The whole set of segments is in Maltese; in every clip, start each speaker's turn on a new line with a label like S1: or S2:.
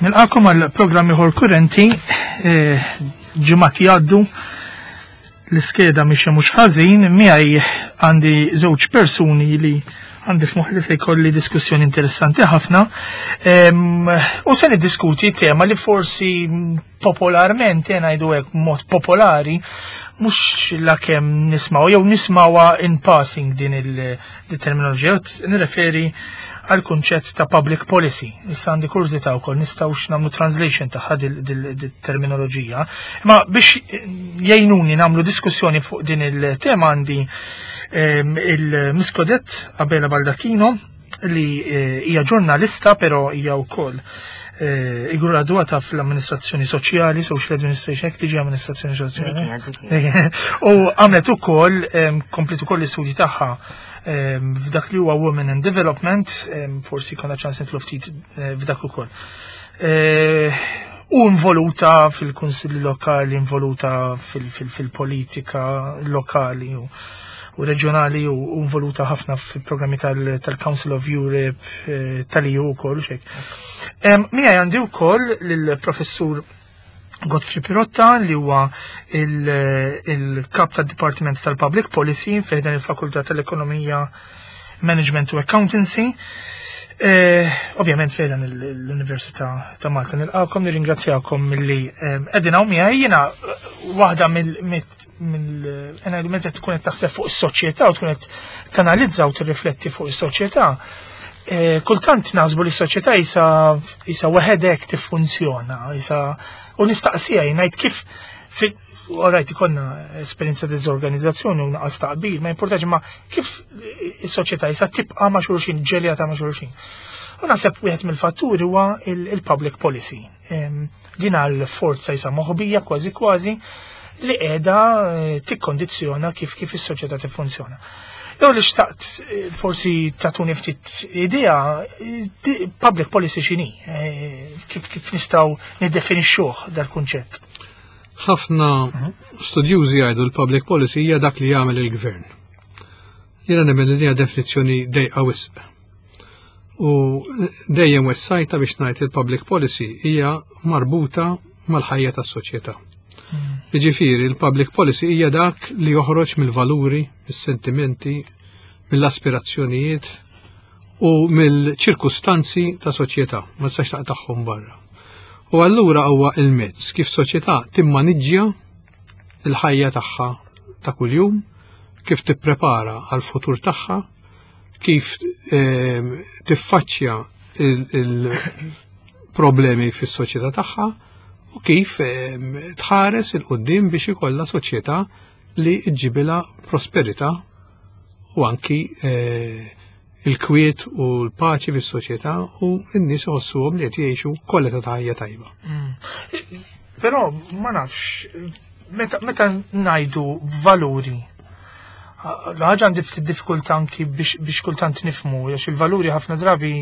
S1: Nilqakom għal-programmi ħor kurrenti, ġimati għaddu, l-iskeda mux ħażin, miegħi għandi żewġ persuni li għandi f'moħħli se jkolli diskussjoni interessanti ħafna, u se niddiskuti tema li forsi popolarment ngħidu hekk mod popolari mhux lakemm nismaw jew nismawha in passing din il-terminoloġija, nirreferi għal kunċett ta' public policy. Issa għandi kurzita wkoll nistgħux nagħmlu translation tagħha dit-terminoloġija. Ma biex jgħinuni nagħmlu diskussjoni fuq din il-tema għandi il-Miskodet Abela Baldacchino li hija ġurnalista però hija wkoll graduata fl-amministrazzjoni soċjali, social administration, tiġi amministrazzjoni soċjali. U għamlet ukoll komplet ukoll l-istudji tagħha f'dak li huwa Women in Development, forsi konna ċans nitlu ftit f'dak ukoll. U involuta fil-kunsilli lokali, involuta fil-politika lokali u reġjonali u involuta ħafna fil-programmi tal-Council of Europe, tal-EU ukoll xejn. Miegħi għandi wkoll lill-professur Godfrey Pirotta li huwa il-kap tad-Dipartiment tal-Public Policy f'dan il-Fakultà tal-Ekonomija, Management u Accountancy. Ovvjament f'dan l-Università ta' Malta. Nilqawkom nirringrazzjakom milli qegħdin hawn miegħi jiena waħda meta tkun qed taħseb fuq is-soċjetà u tkun qed tanalizza u tirrifletti fuq is-soċjetà. Kultant naħsbu li s-soċjetà isa waħedek tiffunzjona, u nistaqsija ngħid kif orajt ikonna esperjenza diżorganizzazzjoni u naqas taqbil, ma importanti ma kif is-soċjetà isa tibqa' ma' xulxin, ġeljata ma' xulxin. U naħseb wieħed mill-fatturi huwa il-public policy. Din għall-forza isa moħbija kważi kważi li qiegħda tikkondizzjona kif is-soċjetà tiffunzjona. Jew li xtaqt forsi tatuni ftit idea public policy x'inhi, kif nistgħu niddefinixxuh dal-kunċett.
S2: Ħafna studjużi jgħidu l-public policy hija dak li jagħmel il-gvern. Jiena nemmen li hija definizzjoni dejqa wisq. U dejjem wessajta biex ngħid il-public policy hija marbuta mal-ħajja tas-soċjetà. Jiġifieri il-public policy hija dak li joħroġ mill-valuri, mis-sentimenti, mill-aspirazzjonijiet u mill-ċirkustanzi ta' soċjetà, ma tistax taqtaħħom barra. U allura huwa il-mezz kif soċjetà timmaniġġja il-ħajja tagħha ta' kuljum, kif tipprepara għal futur tagħha, kif tiffaċċja il-problemi fis-soċjetà tagħha u kif tħares il-qudiem biex ikollha soċjetà li ġġibilha prosperità u anki il-kwiet u l-paċi fis-soċjetà u n-nies iħossuhom li qed jgħixu kwalità ta' ħajja tajba.
S1: Però ma nafx meta ngħidu valuri ħaġa għandi ftit diffikultà anki biex kultant nifhmu għax il-valuri ħafna drabi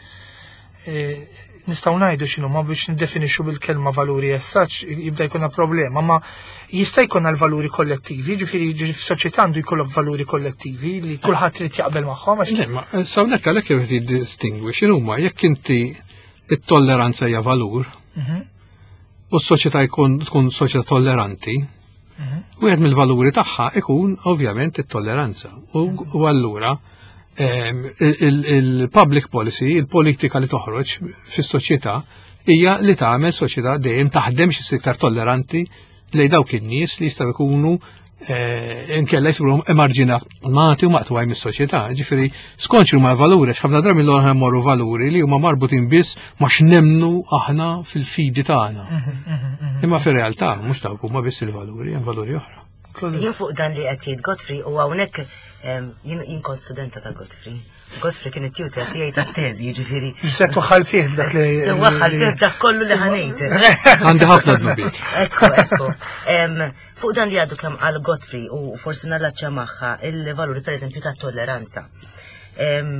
S1: nistgħu ngħidu x'inhu ma biex niddefinixxu bil-kelma valuri essaċ jibda jkollna problema, ma jista' jkollna l-valuri kollettivi, ġifieri f'soċjetà għandu jkollok valuri kollettivi li kulħadd irid jaqbel magħhom għax.
S2: Ma sawnek għalhekk kif tiddistingwi x'inhuma jekk inti it-tolleranza hija valur u s-soċjetà tkun soċjetà tolleranti, wieħed mill-valuri tagħha ikun ovvjament it-tolleranza. U allura il-public policy, il-politika li toħroġ fis-soċjetà hija li tagħmel soċjetà dejjem taħdem xi iktar tolleranti lejn dawk in-nies li jistgħu jkunu inkella jsibhom emarġinati u maqtwaj mis-soċjetà. Ġifieri skont x'huma l-valuri x'ħafna drabi l-oħra jmorru valuri li huma marbutin biss ma x'nemmnu aħna fil-fidi tagħna. Imma fir-realtà mhux dawk huma biss il-valuri, hemm valuri oħra.
S3: Jien fuq dan li qed jgħid Godfrey u hawnhekk jien kont studenta ta' Godfrey. Godfrey kien it-tutor tiegħi tat-teżi, jiġifieri.
S1: Se twaħħal fih dak li.
S3: Se waħħal fih dak kollu li ħanejt.
S2: Għandi ħafna dnubiet.
S3: Ekku. Fuq dan li għadu kemm għal Godfrey u forsi nallaċċa magħha il-valuri pereżempju tat-tolleranza.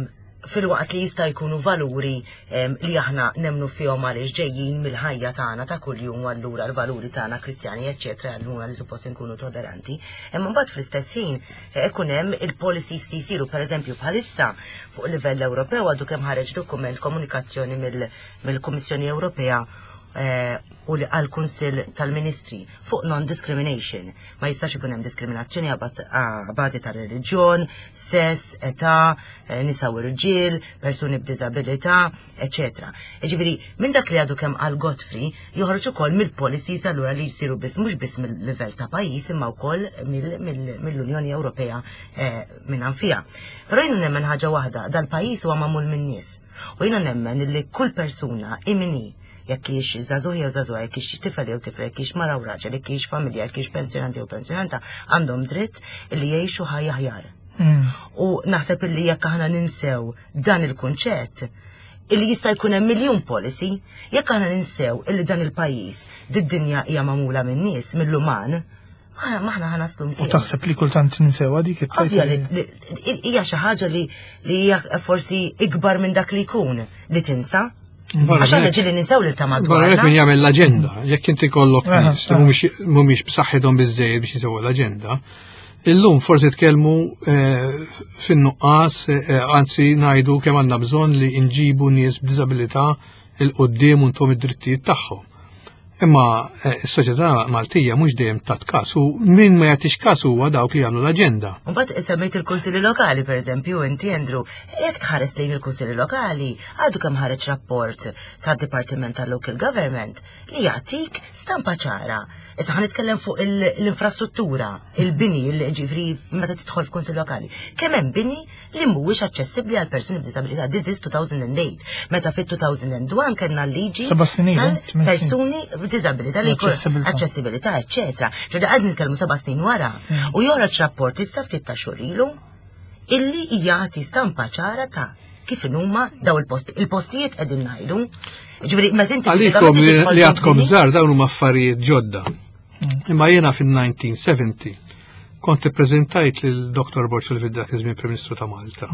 S3: fil-waqt li jista' jkunu valuri li aħna nemnu fihom għaliex ġejjin mill-ħajja tagħna ta' kuljum allura l-valuri tagħna Kristjani eċċetra allura li suppost inkunu tolleranti. Imma mbagħad fl-istess ħin ikun hemm il-policies li jsiru pereżempju bħalissa fuq livell Ewropew għadu kemm ħareġ dokument komunikazzjoni mill-Kummissjoni Ewropea u għal-Kunsill tal-Ministri fuq non-discrimination. Ma jistax ikun hemm diskriminazzjoni għabażi ta' reliġjon, sess, età, nisa u irġiel, persuni b'diżabilità, eċetera. Ġifieri minn dak li għadu kemm għal Godfrey joħroġ ukoll mill-policies allura li jsiru biss mhux biss mill-livell ta' pajjiż imma wkoll mill-Unjoni Ewropea minn fiha. Però jiena nemmen ħaġa waħda, dal-pajjiż huwa magħmul min-nies. U jiena nemmen li kull persuna imini jekk hix żagħżugħ jew żagħżugħa, jekk hix tifel jew tifel, jekk hix mara u raġel, jekk hix familja, jekk hix pensjonanti jew pensjonanta, għandhom dritt li jgħixu ħajja aħjar. U naħseb illi jekk aħna ninsew dan il-kunċett, illi jista' jkun hemm miljun policy, jekk aħna ninsew illi dan il-pajjiż did-dinja hija magħmula min-nies, mill-uman, maħna ħanaslu mkien.
S1: U taħseb li kultant ninsewa dik
S3: Ovvja hija xi ħaġa li hija forsi ikbar minn dak li jkun li tinsa. Għaxan ġili ninsaw li ta' madwar.
S2: Barra min jagħmel l-aġenda, jekk inti kollok nies li mhumiex b'saħħithom biżżejjed biex jisewwu l-aġenda, illum forsi tkellmu fin-nuqqas, anzi ngħidu kemm għandna bżonn li nġibu nies b'diżabilità il-qudiem u ntuhom id-drittijiet tagħhom. Imma s-soċjetà Maltija mhux dejjem tat każ u min ma jagħtix każ huwa dawk li għamlu l-aġenda.
S3: Mbagħad semmejt il-kunsilli lokali pereżempju inti Andrew, jekk tħares lejn il-kunsilli lokali, għadu kemm ħareġ rapport tad-Dipartiment tal-Local Government li jagħtik stampa ċara. Issa ħan nitkellem fuq l-infrastruttura, il-bini, ġifri meta tidħol f'kunsill lokali. Kemm hemm bini li mhuwiex aċċessibbli għal persuni b'diżabilità. This is 2008. Meta fit-2001 kellna liġi tal-persuni b'diżabilità li jkun aċċessibilità, eċċetera. Ġifieri qegħdin nitkellmu 7 snin wara. U joħroġ rapport issa ftit ta' xhur ilu illi jagħti stampa ċara ta' kif huma daw il-postijiet qegħdin ngħidu. Ġifieri meżinti
S2: għalikom li għadkom żgħar dawn huma affarijiet ġodda. Imma jiena fin-1970 kont ippreżentajt lil Dr. Borċul dak iż-żmien Prim Ministru ta' Malta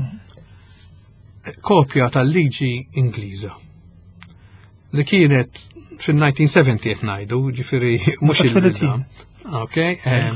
S2: kopja tal-liġi Ingliża li kienet fin-1970 qed ngħidu, ġifieri mhux il-bidla. Okay.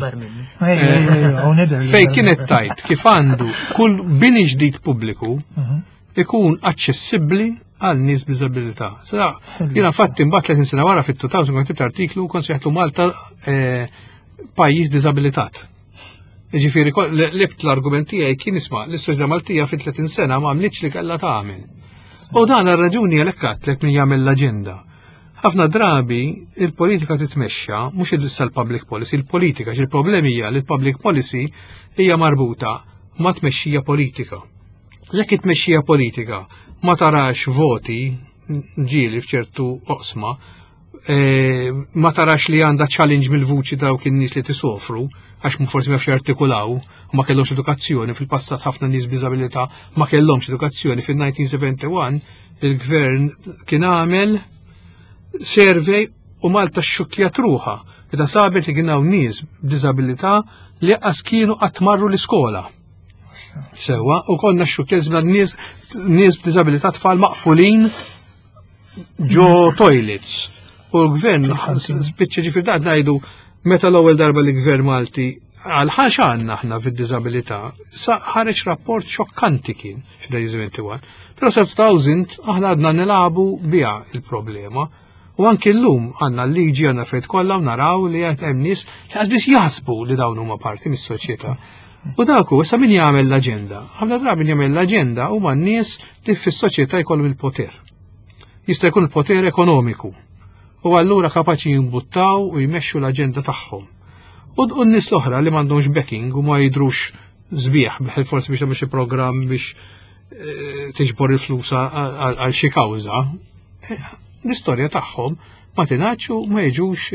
S2: Fej kienet tajt kif għandu kull bini ġdid pubbliku ikun aċċessibbli għal nies b'diżabilità. Sa jiena fatti mbagħad 30 sena wara fit-2000 kont kibt artiklu kont seħħtu Malta pajjiż diżabilitat. Ġifieri libt l-argument tiegħi kien isma' l-soċjetà Maltija fi 30 sena ma għamlitx li kellha tagħmel. U dan ar-raġuni għalhekk għatlek min jagħmel l-aġenda. Ħafna drabi il-politika titmexxa mhux issa l-public policy, il-politika il-problemi hija li l-public policy hija marbuta ma' tmexxija politika. Jekk it-tmexxija politika ma tarax voti ġieli f'ċertu oqsma, ma tarax li għandha challenge mill-vuċi dawk in-nies li tisofru, għax forsi ma jartikulaw u ma kellhomx edukazzjoni fil-passat ħafna nies b'diżabilità ma kellhomx edukazzjoni fil-1971 il-gvern kien għamel survey u Malta xxukkjat ruħha meta sabet li kien hawn nies b'diżabilità li qas kienu qatt marru l-iskola. Sewa, u konna xxukkjat nies b'diżabilità tfal maqfulin ġo toilets. U l-gvern spiċċa ġifier dan ngħidu meta l-ewwel darba li gvern Malti għal ħaxa għandna aħna fid-diżabilità, ħareġ rapport xokkanti kien fil-2021. Però sa 2000 aħna għadna nilagħbu biha il-problema. U anke llum għandna l-liġi għandna fejn kollha naraw li hemm nies li qasbis jaħsbu li dawn huma parti mis-soċjetà. U dak hu issa min jagħmel l-aġenda. Ħafna drabi jagħmel l-aġenda huma n-nies li fis-soċjetà jkollhom il-poter. Jista' jkun il-poter ekonomiku. U allura kapaċi jimbuttaw u jmexxu l-aġenda tagħhom. U n-nies l-oħra li m'għandhomx backing u ma jidrux sbieħ forsi biex tagħmel xi programm biex tiġbor il-flus għal xi kawża. L-istorja tagħhom ma tingħadx u ma jiġux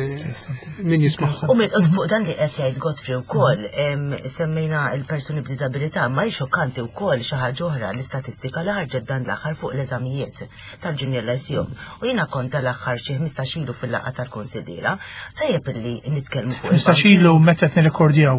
S2: min jisma'.
S3: U minn fuq dan li qed jgħid Godfrey wkoll semmejna l-persuni b'diżabilità ma xokkanti wkoll xi ħaġa oħra l-istatistika li ħarġet dan l-aħħar fuq l-eżamijiet tal-Junior Lyceum. U jiena kont tal-aħħar xi 15 ilu fil-laqgħa tal-Kunsilliera tajjeb illi nitkellmu fuq
S1: 15 ilu meta qed nirrekordjaw.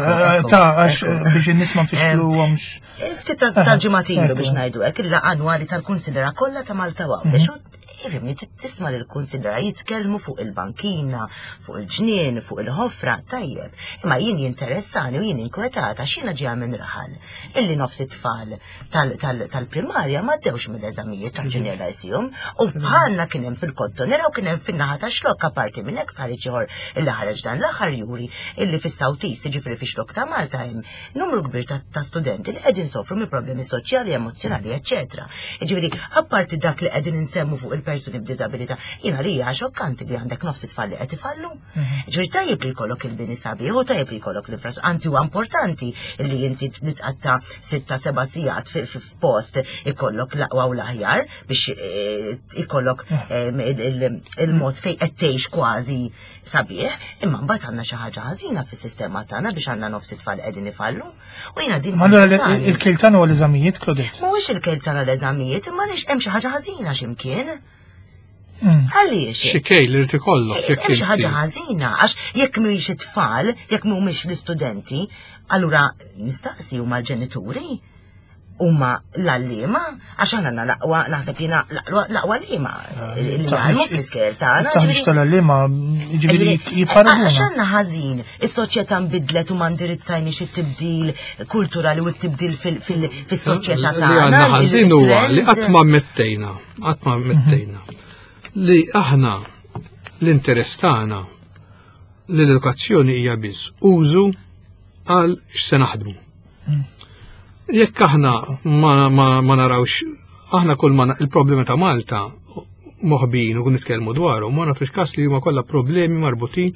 S1: Għax biex in-nies ma nfixkluhomx.
S3: Ftit tal-ġimgħat ilu biex ngħidu hekk il-laqgħa annwali tal-Kunsilliera kollha ta' Malta Għawdex. Ifimni tisma li l-Kunsilliera jitkellmu fuq il-bankina, fuq il-ġnien, fuq il-ħofra, tajjeb. Imma jien jinteressani u jien inkwetata x'jiena ġie minn raħal illi nofs it-tfal tal-primarja ma ddewx mill-eżamijiet tal-Junior Lyceum u bħalna kien hemm fil-Kottonera u kien hemm fin-naħa tax-Xlokk apparti minn hekk ħareġ ieħor illi ħareġ dan l-aħħar juri illi fis-South-East jiġifieri fix-Xlokk ta' Malta hemm numru kbir ta' studenti li qegħdin sofru minn problemi soċjali, emozzjonali, eċċetera. Jiġifieri apparti dak li qegħdin insemmu fuq persuni b'disabilità, jiena li hija xokkanti li għandek nofs it-tfal li qed ifallu. Ġifieri tajjeb li jkollok il-bini sabiħ u tajjeb li jkollok l-infrastruttura. Anzi huwa importanti li inti nitqatta 6-7 sigħat f'post ikollok l-aqwa u l-aħjar biex ikollok il-mod fejn qed tgħix kważi sabiħ, imma mbagħad għandna xi ħaġa ħażina fis-sistema tagħna biex għandna nofs it-tfal qegħdin ifallu. U jiena din
S1: il-kejl tagħna huwa l-eżamijiet, Claudette.
S3: Mhuwiex il-kejl tagħna l-eżamijiet, imma nix hemm xi ħaġa ħażina x'imkien. Għaliex?
S2: Xikej li rti kollok.
S3: Hemm xi ħaġa ħażina għax jekk mhix it-tfal, jekk mhumiex l-istudenti, allura nistaqsi huma l-ġenituri huma l-allima għax għandna l-aqwa naħseb jiena l-aqwa allima li jgħalmu fl-isker tagħna.
S1: Taħriġ tal-allima jiġifieri jipparaguna.
S3: Għax għandna ħażin, is-soċjetà nbidlet u ma ndirizzajniex it-tibdil kulturali u t-tibdil fis-soċjetà tagħna.
S2: Li għandna ħażin huwa li qatt ma mmettejna li aħna l-interess tagħna li l-edukazzjoni hija biss użu għal x'se naħdmu. Jekk aħna ma narawx aħna kull ma il-problemi ta' Malta moħbin u nitkellmu dwarhom ma nagħtux każ li huma kollha problemi marbutin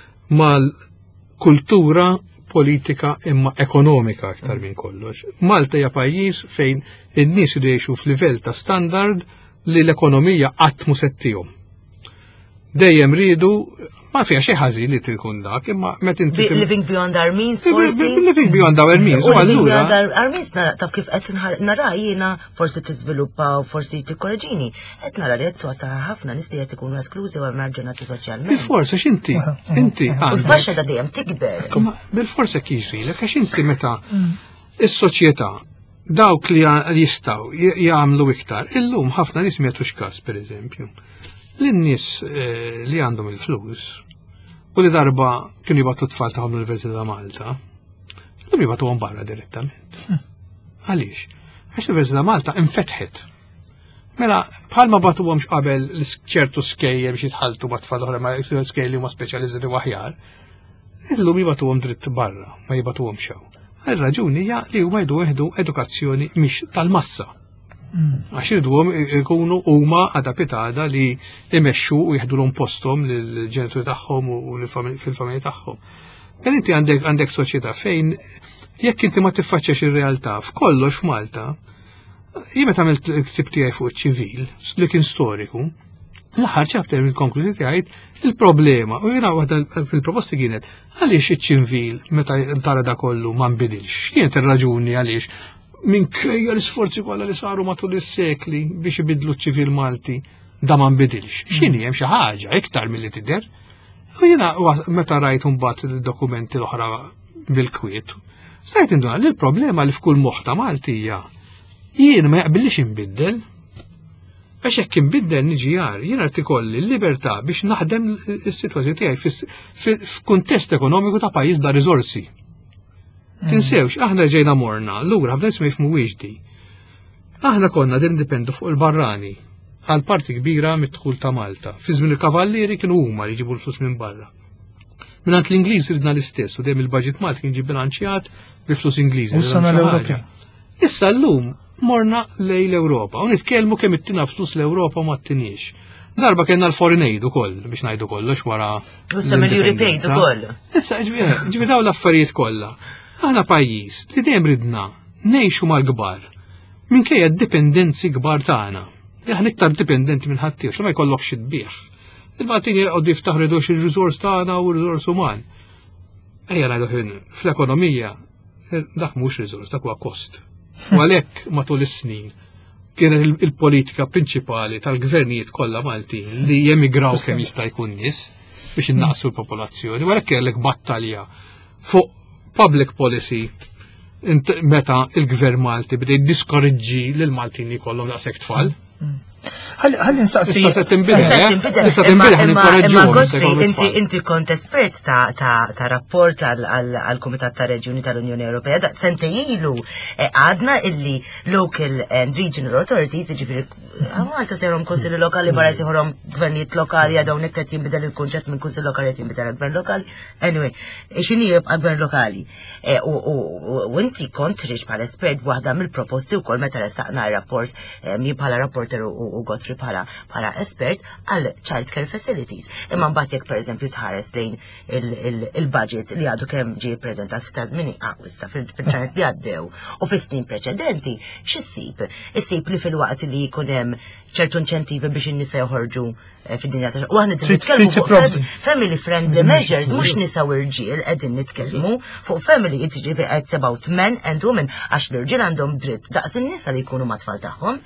S2: mal-kultura politika imma ekonomika aktar minn kollox. Malta hija pajjiż fejn in-nies jgħixu f'livell ta' standard li l-ekonomija qatt mu settihom. Dejjem ridu ma fiha xi ħażin li tkun dak, imma meta inti
S3: living beyond our means forsi.
S2: Living beyond our means, u allura
S3: our means taf kif qed nara jiena forsi tiżviluppa u forsi tikkoreġini. Qed nara li qed twasal ħafna nies li qed ikunu esklużi u marġinati soċjalment.
S2: Bil-forsa x'inti
S3: il-faxxa da dejjem tikber.
S2: Bil-forsa kiġrilek għax inti meta is-soċjetà dawk li jistaw jagħmlu iktar, illum ħafna nies m'jagħtux każ pereżempju. Lin-nies li għandhom il-flus u li darba kienu jibgħatu tfal tagħhom l-Università ta' Malta, illum jibgħatuhom barra direttament. Għaliex? Għax l-Università ta' Malta infetħet. Mela bħalma bagħtuhomx qabel ċertu skejjer biex jitħalltu ma' tfal oħra ma' skejjer li huma speċjalizzati aħjar, illum jibgħatuhom dritt barra, ma jibgħatuhom xew. Il-raġuni hija li huma jieħdu edukazzjoni mhix tal-massa. Għax irduhom ikunu huma adapitada li imexxu u jieħdulhom posthom lill-ġenituri tagħhom u fil-familji tagħhom. Però inti għandek soċjetà fejn jekk inti ma tiffaċċjax ir-realtà f'kollox f'Malta, jien meta għamilt il-ktieb tiegħi fuq iċ-ċivil li kien storiku, l-aħħar ċapter mill-konklużjoni tiegħi il-problema u jiena waħda fil-proposti kienet għaliex iċ-ċivil meta tara da kollu ma nbidilx. Kienet ir-raġuni għaliex minkejja l-isforzi kollha li saru matul is-sekli biex ibidlu ċ-ċivil Malti da ma nbidilx. X'inhi hemm xi ħaġa iktar milli tidher. U jiena meta rajt imbagħad il-dokumenti l-oħra bil-kwiet, stajt induna li l-problema li f'kull moħħ ta' Malti hija jien ma jaqbillix inbiddel. Għax hekk inbiddel niġi jar, jien qed ikolli l-libertà biex naħdem is-sitwazzjoni tiegħi f'kuntest ekonomiku ta' pajjiż da' riżorsi. Tinsewx, aħna ġejna morna, lura ħafna isma' jifhmu wieġdi. Aħna konna dindipendu fuq il-barrani għal parti kbira mit-dħul ta' Malta. Fi żmien il-kavallieri kienu huma li jġibu l-flus minn barra. Minant l-Ingliż ridna l-istess u dejjem il-baġit Malti kien ġi bilanċjat bi flus Ingliżi. Issa llum morna lej l-Ewropa u nitkellmu kemm ittina flus l-Ewropa ma ttinix. Darba kellna l-foreign aid ukoll biex ngħidu kollox wara.
S3: Issa mill-European aid ukoll.
S2: Issa ġifieri dawn l-affarijiet kollha. Aħna pajjiż li dejjem ridna ngħixu mal-kbar minkejja d-dipendenzi kbar tagħna. Aħna iktar dipendenti minn ħaddieħor, ma jkollokx idbieħ. Il-Maltini għoddi jiftaħredu il-rizors tagħna u r-rizors uman. Ejja ngħidu ħin fl-ekonomija dak mhux rizors, dak huwa kost. U għalhekk matul is-snin kienet il-politika prinċipali tal-gvernijiet kollha Maltin li jemigraw kemm jista' jkun nies biex innaqsu l-popolazzjoni, u għalhekk kellek battalja fuq public policy meta il-gvern Malti bida jiddiskoraġġi lil Maltin li jkollhom daqshekk tfal.
S1: Ħalli nsaqsi.
S2: Issa tinbidel
S3: inkorreġġu. Inti kont espert ta' rapport għal-Kumitat ta' Reġjuni tal-Unjoni Ewropea da' sentej ilu għadna illi local and regional authorities, ġifieri Malta sejhom kunsilli lokali barra sejhom gvernijiet lokali għadawn qed jinbidel il-kunċett minn kunsill lokali qed jinbidel għall-gvern lokali. Anyway, x'inhi għall-gvern lokali. U inti kont rix bħala espert waħda mill-proposti wkoll meta ressaqna r-rapport mi bħala rapporter u Gotri bħala espert għal child care facilities. Imma mbagħad jekk pereżempju tħares lejn il-budget li għadu kemm ġie ppreżentat fi żmien issa fil-ġranet li għaddew u fis-snin preċedenti, x'issib? Issib li fil-waqt li jkun hemm ċertu inċentivi biex in-nisa joħorġu fid-dinja ta' u aħna nitkellmu fuq family friendly measures mhux nisa u irġiel qegħdin nitkellmu fuq family jiġifieri qed about men and women għax l-irġiel għandhom dritt daqs in-nisa li jkunu mat-tfal tagħhom.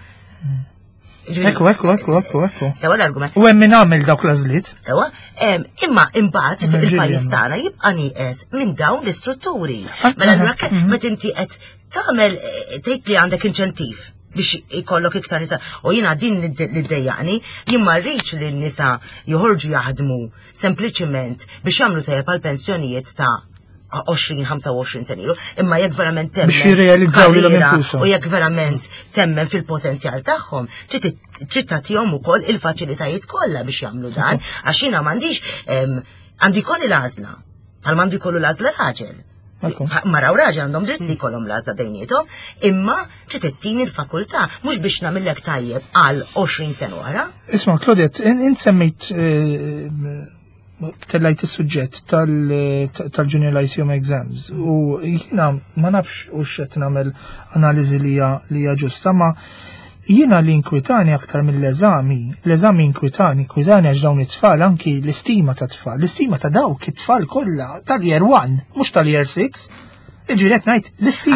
S1: Ekku.
S3: Sewa l-argument.
S1: U hemm min għamel dawk l-għażliet.
S3: Sewa, imma imbagħad fil-pajjiż tagħna jibqa' nieqes minn dawn l-istrutturi. Mela allura meta inti qed tagħmel tgħid li għandek inċentiv biex ikollok iktar nisa. U jiena din li ddejjaqni jien ma rridx li n-nisa joħorġu jaħdmu sempliċement biex jagħmlu tajjeb għal pensjonijiet ta' 20-25 senilu, imma jekk verament temmen
S1: biex jirrealizzaw li l-infusa.
S3: U jekk verament temmen fil-potenzjal tagħhom, trid tagħtihom ukoll il-faċilitajiet kollha biex jagħmlu dan, għax jiena m'għandix għandi jkolli l-għażla, bħal m'għandu jkollu l-għażla raġel. Maraw raġel għandhom dritt li jkollhom l-għażla bejniethom, imma trid ittini l-fakultà mhux biex nagħmillek tajjeb għal 20 sena wara.
S1: Isma' Claudette, int semmejt tellajt is-suġġett tal-Junior Lyceum Exams u jiena ma nafx u x'qed nagħmel analiżi li hija ġusta, ma jiena li inkwitani aktar mill-eżami, l-eżami inkwitani għax dawn it-tfal anki l-istima ta' tfal, l-istima ta' dawk it-tfal kollha tal-year 1, mhux tal-year 6. Ġiret najt l-istim.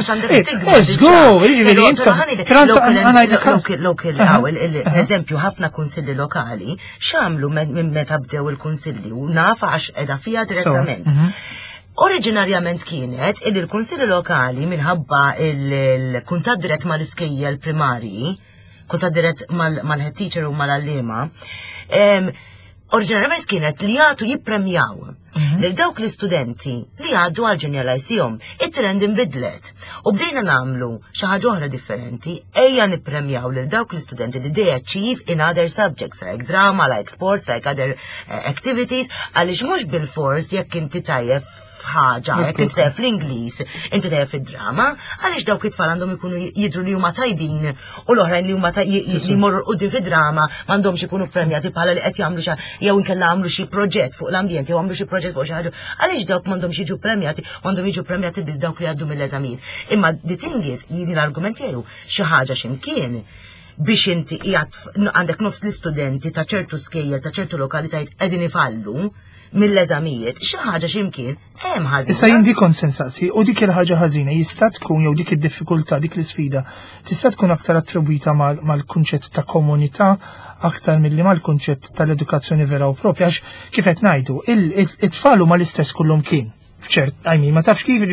S3: Eżempju, ħafna kunsilli lokali xamlu minn meta bdew il-kunsilli u nafa għax edha fija direttament. Oriġinarjament kienet illi l-kunsilli lokali minħabba il-kuntat dirett mal-iskejja l-primarji, kuntat dirett mal-head teacher u mal-allima, oriġinarjament kienet li għatu jippremjaw li dawk l-istudenti li għaddu għal Junior Lyceum, it-trend inbidlet. U bdejna namlu xi ħaġa oħra differenti, ejja nippremjaw lil dawk l-istudenti li they achieve in other subjects like drama, like sports, like other activities, għaliex mhux bil-fors jekk inti tajjeb ħaġa, jekk inti tajjeb fl-Ingliż, inti tajjeb fid-drama, għaliex dawk it-tfal għandhom ikunu jidru li huma tajbin u l-oħrajn li huma jmorru qudiem fid-drama m'għandhomx ikunu premjati bħala li qed jagħmlu jew inkella għamlu xi proġett fuq l-ambjent jew għamlu xi proġett fuq xi ħaġa. Għaliex dawk m'għandhomx jiġu premjati, għandhom jiġu premjati biss dawk li għaddu mill-eżamijiet. Imma the thing is li l-argument jgħidu xi ħaġa x'imkien biex inti għandek nofs l-istudenti ta' ċertu skejjel ta' ċertu lokalitajiet qegħdin ifallu mill-eżamijiet, xi ħaġa x'imkien hemm ħażina.
S1: Issa jien dik konsensassi u dik il-ħaġa ħażina jista' tkun jew dik id-diffikultà dik l-isfida tista' tkun aktar attribwita mal-kunċett ta' komunità aktar milli mal-kunċett tal-edukazzjoni vera u propja għax kif qed ngħidu it-tfal huma l-istess kullum kien. F'ċert, ma tafx kif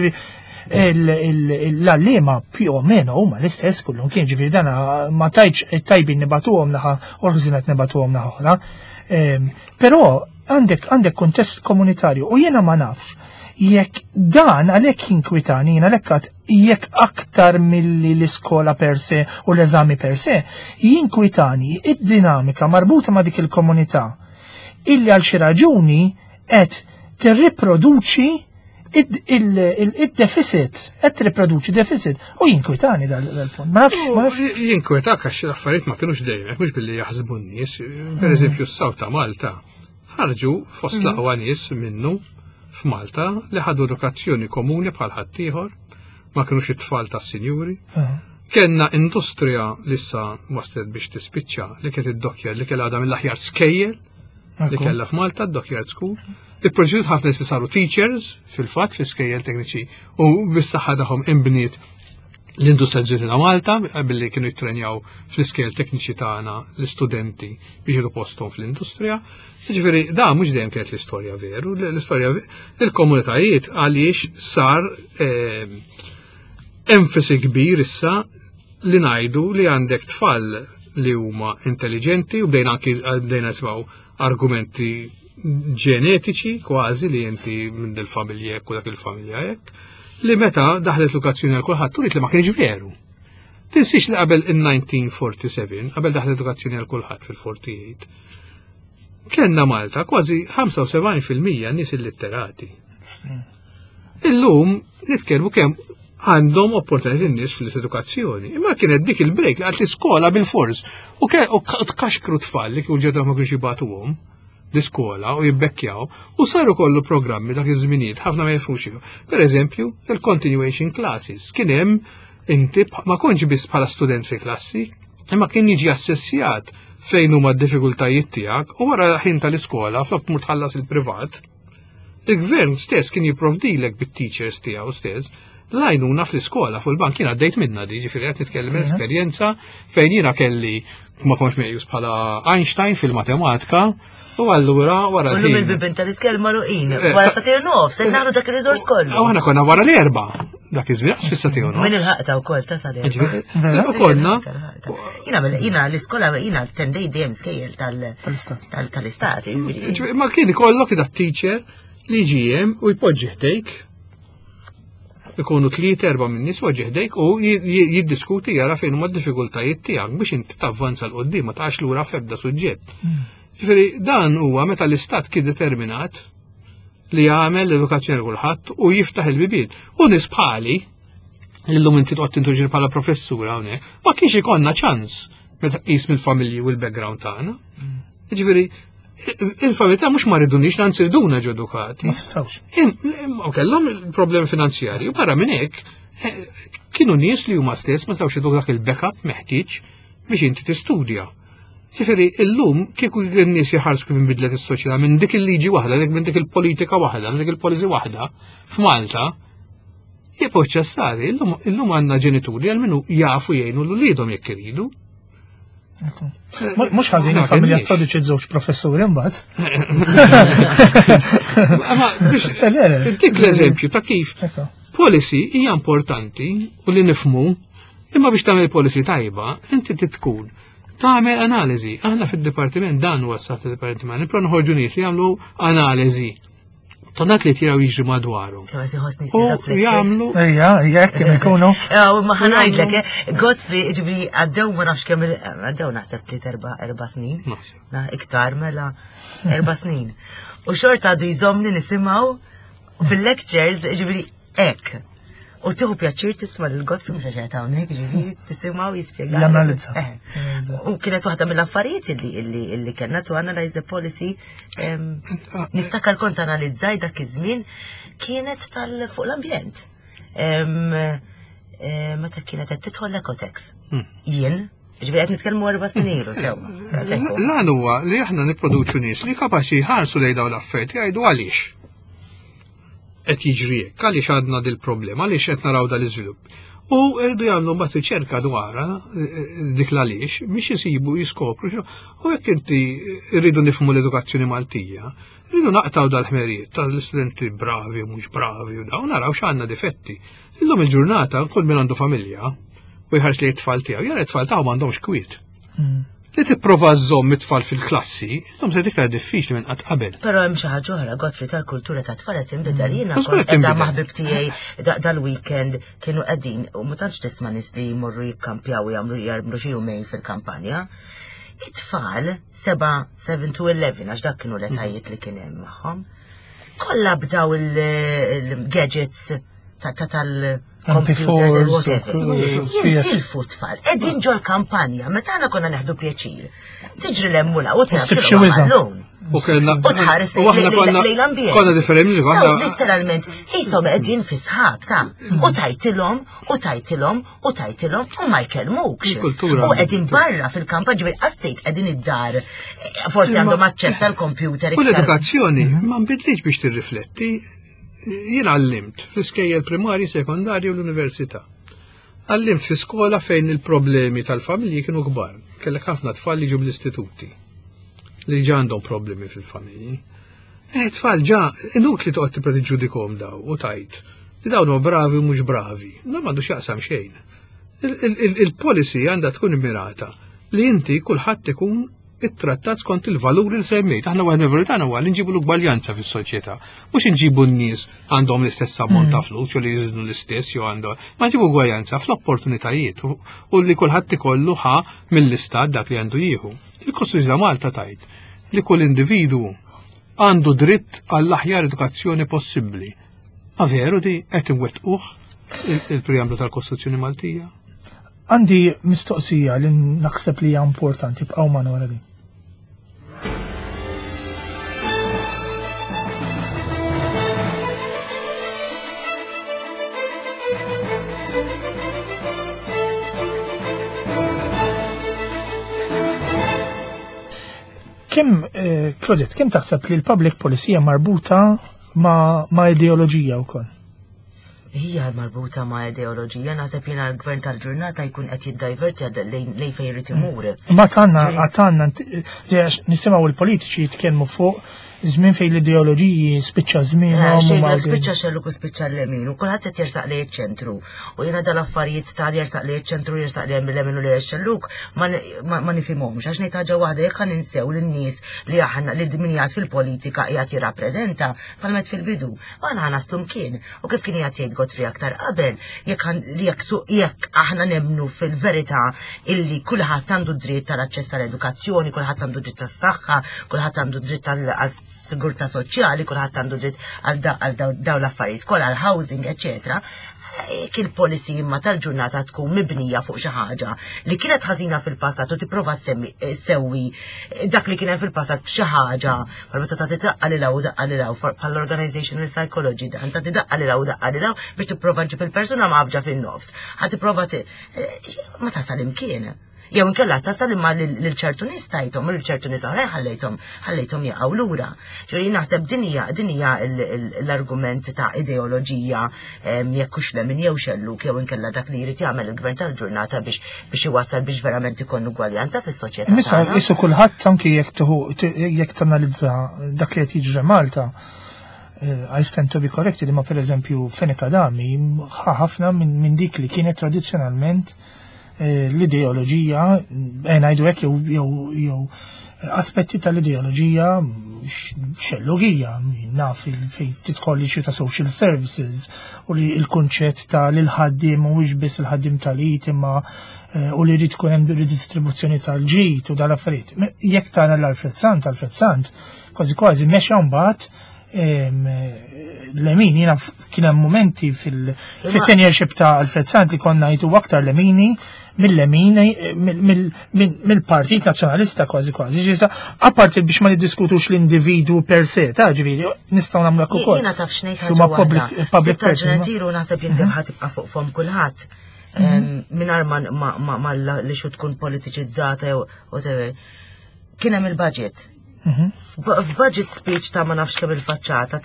S1: l-allima più o meno huma l-istess kullum kien ġifieri dan ma tajtx tajbin nibatuhom naħa u l-ħżinet nibatuhom naħa oħra. Però għandek kontest komunitarju u jiena ma nafx jekk dan għalhekk jinkwitani jiena lekkat jekk aktar milli l-iskola per se u l-eżami per se jinkwitani id-dinamika marbuta ma' dik il-komunità illi għal xi raġuni qed tirriproduċi il-deficit, qed tirriproduċi deficit u jinkwitani dal-fond. Ma nafx.
S2: Jinkwitak għax l-affarijiet ma kienux dejjem, mhux billi jaħsbu n-nies. Pereżempju s-Sawt ta' Malta ħarġu fost l-aqwa nies minnu f'Malta li ħadu edukazzjoni komuni bħal ħaddieħor, ma kienux it-tfal tas-sinjuri. Kenna industrija li issa waslet biex tispiċċa li kienet id-dokkjer li kellha mill-aħjar skejjel li kellha f'Malta d-Dockyard School. Il-proġett ħafna nies saru teachers fil-fatt fl-iskejjel tekniċi u bis-saħħa tagħhom inbniet l-industrija ġdida Malta billi kienu jittrenjaw fl-iskejjel tekniċi tagħna l-istudenti biex jiġu posthom fl-industrija. Jiġifieri da mhux dejjem kienet l-istorja veru, l-istorja il-komunitajiet għaliex sar enfasi kbir issa li ngħidu li għandek tfal li huma intelligenti u bdejna nismaw argumenti ġenetiċi kważi li inti minn il-familja hekk u dak il-familja hekk li meta daħlet edukazzjoni għal kulħadd turit li ma kienx veru. Tinsix li qabel in-1947, qabel daħlet edukazzjoni għal kulħadd fil-48, kellna Malta kważi 75% nies illitterati. Illum nitkellmu kemm għandhom opportunità n-nies fl-edukazzjoni. Imma kienet dik il-break li għalt l-iskola bil-fors u tkaxkru tfal li kienu ġedhom ma kienx jibatuhom l-iskola u jibbekkjaw u saru kollu programmi dak iż-żminijiet ħafna ma jafrux. Pereżempju, il-continuation classes kien hemm inti ma kontx biss bħala student fi klassi, imma kien jiġi assessjat fejn huma d-diffikultajiet tiegħek u wara ħin tal-iskola flok tmur tħallas il-privat. Il-gvern stess kien jipprovdilek bit-teachers tiegħu stess l-għajnuna fl-iskola fuq il-bank jiena għaddejt minna di ġifieri qed nitkellem esperjenza fejn jiena kelli ma kontx mejjus bħala Einstein fil-matematika u allura wara
S3: l-ħin. Kullum il-bibin tal-iskel maluqin, wara satir nof, se naħdu dak il-riżors kollu.
S2: Aħna konna wara l-erba, dak iż-żmien fi satir nof.
S3: Min il-ħaqta wkoll ta' sadir.
S2: U konna.
S3: Jiena l-iskola jiena tendej dejjem skejjel tal-istat.
S2: Ma kien ikollok dak teacher li ġiem u jpoġġi ħdejk ikunu 3-4 minn nies waġeħdejk u jiddiskuti jara fejn huma d-diffikultajiet tiegħek biex inti tavvanza l qudiem ma tax lura f'ebda suġġett. Ġifieri dan huwa meta l-istat kien determinat li jagħmel l-edukazzjoni kulħadd u jiftaħ il-bibien. U nies bħali illum inti toqgħod tintuġi bħala professura hawnhekk ma kienx ikollna ċans meta qis mill-familji u l-background tagħna. Ġifieri il-familja mhux ma rridunix anzi riduna ġew edukati.
S1: Ma sifawx.
S2: Kellhom il-problemi finanzjarji u barra minn hekk kienu nies li huma stess ma stawx iduk dak il-backup meħtieġ biex inti tistudja. Ġifieri illum kieku n-nies jħarsu kif inbidlet is-soċjetà minn dik il-liġi waħda, minn dik il-politika waħda, minn dik il-policy waħda f'Malta jibgħu ċessati. Illum għandna ġenituri għal minnu jafu jgħinu l-ulidhom jekk iridu.
S1: Mux ħażin il-familja produċi żewġ professuri mbagħad.
S2: Ma biex dik l-eżempju ta' kif policy hija importanti u li nifhmu imma biex tagħmel policy tajba inti tkun tagħmel analiżi. Aħna fid-dipartiment dan huwa s-saħħa dipartiment nipprova noħorġu nies li jagħmlu analiżi ta' dak li tiraw jiġri madwarhom. U jagħmlu.
S1: Jekk kien ikunu.
S3: Ma ħanajdlek, Godfrey ġibi għaddew ma nafx kemm għaddew naħseb li 4 snin. Iktar mela 4 snin. U xorta għadu jżomni nisimgħu fil-lectures ġibi hekk. U tieħu pjaċir tisma' lil Godfrey mhux għax hawnhekk ġifieri tisimgħu jispjega.
S1: L-analizza.
S3: U kienet waħda mill-affarijiet illi kellna to analyze the policy. Niftakar kont analizzaj dak iż-żmien kienet fuq l-ambjent. Meta kienet qed tidħol l-Ecotex. Jien ġifieri qed nitkellmu 4 snin ilu sewwa.
S2: L-għan huwa li aħna nipproduċu nies li kapaċi jħarsu lejn dawn l-affarijiet jgħidu għaliex qed jiġri hekk għaliex għadna dil-problema għaliex qed naraw dal-iżvilupp. U rridu jagħmlu mbagħad riċerka dwarha dik l-għaliex biex isibu jiskopru u hekk inti rridu nifhmu l-edukazzjoni Maltija, rridu naqtaw dal-ħmerijiet tal-istudenti bravi u mhux bravi u dawn naraw x'għandna difetti. Illum il-ġurnata kull min għandu familja u jħares li t-tfal tiegħu, jara t-tfal tagħhom m'għandhomx kwiet. Li tipprova żomm it-tfal fil-klassi, intom se diktar diffiċli minn qatt qabel.
S3: Però hemm xi ħaġa oħra Godfrey tal-kultura ta' tfal qed tinbidel. Jiena kont qiegħda maħbib tiegħi dal-weekend kienu qegħdin u ma tantx tisma' nies li jmorru jikkampjaw jagħmlu xi jumejn fil-kampanja. It-tfal 7 to 11 għax dak kienu l-etajiet li kien hemm magħhom. Kollha bdaw il-gadgets
S1: MP4s,
S3: jintilfu tfal, edin ġol kampanja, meta għana konna neħdu pjaċir. Tiġri l-emmula u
S1: Sibxi wizan.
S2: U
S3: tħares lejl-ambjent.
S2: Konna differenti li konna.
S3: Literalment, jisom edin fi sħab ta' u tajtilom, u ma jkelmukx. U edin barra fil-kampa ġivir għastejt edin id-dar. Forsi għandhom aċċess għal-kompjuter.
S2: U l-edukazzjoni ma nbidliġ biex tirrifletti. Jien għallimt fl-iskejjel primari, sekondarji u l-università. Għallimt fi skola fejn il-problemi tal-familji kienu kbar. Kellek ħafna tfal li ġu bl-istituti li ġa għandhom problemi fil-familji. Tfal ġa, inutli toqgħod tibda tiġġudikhom daw u tajt li dawn huma bravi u mhux bravi. Ma m'għandux jaqsam xejn. Il-policy għandha tkun immirata li inti kulħadd ikun it-trattat skont il-valuri li semmejt. Aħna għal verità huwa li nġibu l-ugwaljanza fis-soċjetà. Mhux inġibu n-nies għandhom l-istess ammont ta' flus jew li jiżnu l-istess jew għandhom. Ma nġibu ugwaljanza fl-opportunitajiet u li kulħadd ikollu ħa mill-istat dak li għandu jieħu. Il-Kostituzzjoni ta' Malta tajt li kull individu għandu dritt għall-aħjar edukazzjoni possibbli. Ma veru di qed inwettquh il-preamblu tal-Kostituzzjoni Maltija?
S1: Għandi mistoqsija li naħseb li hija importanti bqgħu ma wara din. Claudette, kemm taħseb li l-public policy hija marbuta ma' ideoloġija wkoll?
S3: Hija marbuta ma' ideoloġija, naħseb jiena l-gvern tal-ġurnata jkun qed jiddajverti lejn fejn jrid imur.
S1: Ma għandna nisimgħu l-politiċi jitkellmu fuq żmien fejn l-ideoloġiji spiċċa żmienhom.
S3: Spiċċa xelluk u spiċċa l-lemin u kulħadd qed jersaq lejn iċ-ċentru. U jiena dal-affarijiet tal jersaq lejn iċ-ċentru jersaq lejn bil-lemin u lejn xelluk ma nifhimhomx għax ngħid ħaġa waħda jekk ninsew lin-nies li aħna li d-minjat fil-politika qiegħed jirrappreżenta bħalmet fil-bidu. U aħna naslu mkien u kif kien qiegħed jgħid Godfrey aktar qabel jekk aħna nemmnu fil-verità illi kulħadd għandu dritt tal-aċċess għall-edukazzjoni, kulħadd għandu dritt tas-saħħa, kulħadd għandu dritt sigurta soċjali, kulħadd għandu dritt għal dawn l-affarijiet kollha għal housing, eċetera. Kien policy imma tal-ġurnata tkun mibnija fuq xi ħaġa li kienet ħażina fil-passat u tipprova sewwi dak li kien hemm fil-passat b'xi ħaġa bħal meta tagħti daqqa lil hawn daqqa lil hawn bħall-organizational psychology dan tagħti daqqa lil hawn daqqa lil hawn biex tipprova ġib il-persuna mafġa fin-nofs. Ħadd tipprova ma tasal imkien. Jew inkella tasal imma lil ċertu nies tajthom u lil ċertu nies oħra ħallejthom jaqgħu lura. Ġifieri naħseb din hija l-argument ta' ideoloġija jekk hux lemin jew xelluk jew inkella dak li jrid jagħmel il-gvern tal-ġurnata biex iwassal biex verament ikun ugwaljanza fis-soċjetà.
S1: Misa isu kulħadd anki jekk tanalizza dak li qed jiġri Malta. I stand to be corrected imma pereżempju Fenik Adami ħafna minn dik li kienet tradizzjonalment l-ideoloġija, ngħidu hekk jew aspetti tal-ideoloġija xellugija, naf fejn tidħol li ta' social services u li l-kunċett ta' l-ħaddim mhuwiex biss il-ħaddim tal-id imma u li jrid tkun hemm redistribuzzjoni tal-ġid u dal-affarijiet. Jekk tara l-Alfred Sant, kważi mexxa mbagħad l-lemin, jina kien hemm momenti fil-tenjership ta' Alfred Sant li konna jtu aktar lemini mill-lemin mill-Partit Nazzjonalista kważi. Ġisa, apparti biex ma niddiskutux l-individu per se, ta' ġifieri, nistgħu nagħmlu hekk ukoll.
S3: Jiena taf x'ngħid ħaġa waħda. Ġenetiru naħseb jindem tibqa' fuq fom kulħadd. Mingħajr ma li xu tkun politiċizzata jew whatever. Kien hemm il-budget. F'budget speech ta' ma nafx kemm il-faċċata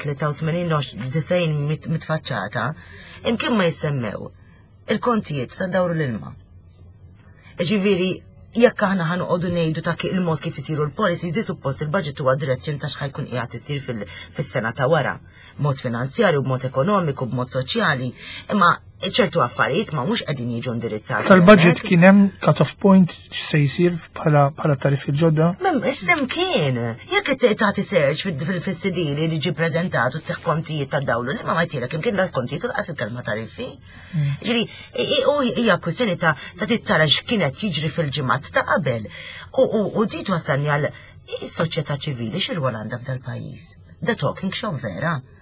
S3: 83 mitfaċċata, imkien ma jsemmew il-kontijiet ta' dawru l-ilma. Ġifieri jekk aħna ħanoqogħdu ngħidu ta' il-mod kif isiru l-policies di suppost il-budget huwa direzzjoni ta' x'ħajkun qiegħed isir fis-sena ta' wara, b'mod finanzjarju, b'mod ekonomiku, b'mod soċjali, imma ċertu affarijiet ma mhux qegħdin jiġu indirizzati.
S1: Sal-budget kien hemm cut-off point x'se jsir bħala tariffi ġodda?
S3: Issem kien. Jekk tagħti search fis-CD li ġi preżentat u tieħ kontijiet tad-dawlu li ma jtielek imkien dak kontijiet u laqas il-kelma tariffi. Ġifieri hija kwistjoni ta' tittara x'kienet jiġri fil-ġimgħat ta' qabel. U di twassalni għal is-soċjetà ċivili x'irwol għandha f'dal-pajjiż. The talking shop vera.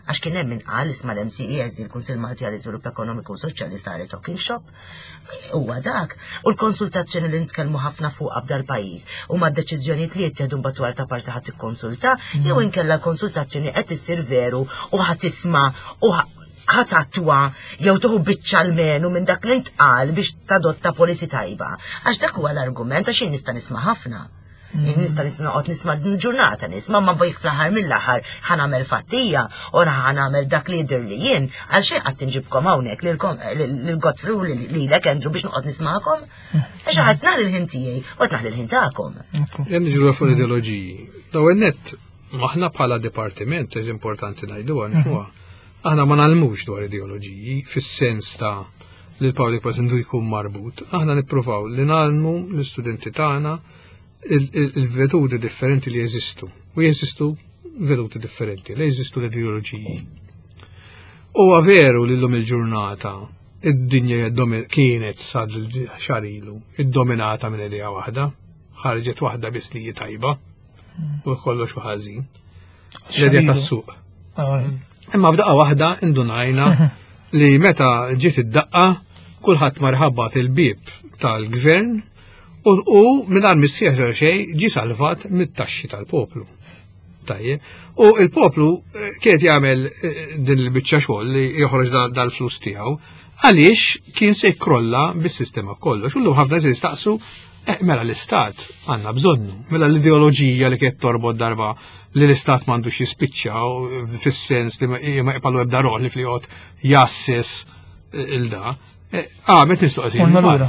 S3: Għax kien hemm inqal isma' l-MCES li l-Kunsill Malti għall Iżvilupp Ekonomiku u Soċjali saret talking shop. Huwa dak. U l-konsultazzjoni li nitkellmu ħafna fuqha f'dal pajjiż u mad-deċiżjonijiet li jittieħdu mbagħad wara ta' parti ħadd tikkonsulta, jew inkella l-konsultazzjoni qed issir veru u ħadd tisma' u ħatattwa jew toħu biċċa l-menu minn dak li ntqal biex tadotta policy tajba. Għax dak huwa l-argument għax jien nista' nisma' ħafna. Nista' nisma' ġurnata nisma' ma bojk fl-aħħar mill-aħħar ħanamel fattija u ħanamel dak li jidher li jien għal xejn qatt inġibkom hawnhekk lil Godfrey u lilek Andrew biex noqgħod nisma'kom. Għax ħadd naħli l-ħin tiegħi u qed naħli l-ħin tagħkom.
S2: Hemm niġru fuq l-ideoloġiji. Daw in-nett aħna bħala dipartiment importanti ngħiduha nifhmuha. Aħna ma nagħlmux dwar ideoloġiji fis-sens ta' li l-public policy jkun marbut. Aħna nippruvaw li nagħlmu l-istudenti tagħna il-veduti differenti li jeżistu. U jeżistu veduti differenti, li jeżistu l-ideoloġiji. U veru li l-lum il-ġurnata id-dinja kienet sad xarilu, id-dominata minn idea waħda, ħarġet waħda biss li tajba, u kollox ħażin. L-idea tas-suq. Imma b'daqqa waħda indunajna li meta ġiet id-daqqa kulħadd marħabbat il-bib tal-gvern u minn għal missieħ xej ġi salvat mit-taxxi tal-poplu. Tajjeb. U il-poplu kienet jagħmel din il-biċċa xogħol li joħroġ dal-flus tiegħu għaliex kien se jkrolla bis-sistema kollox. U llum ħafna se jistaqsu mela l-istat għandna bżonnu, mela l-ideoloġija li kienet torbod darba li l-istat m'għandux jispiċċaw fis-sens li ma jqbalu ebda rol li fliqot jassis il-da. Met nistoqgħod.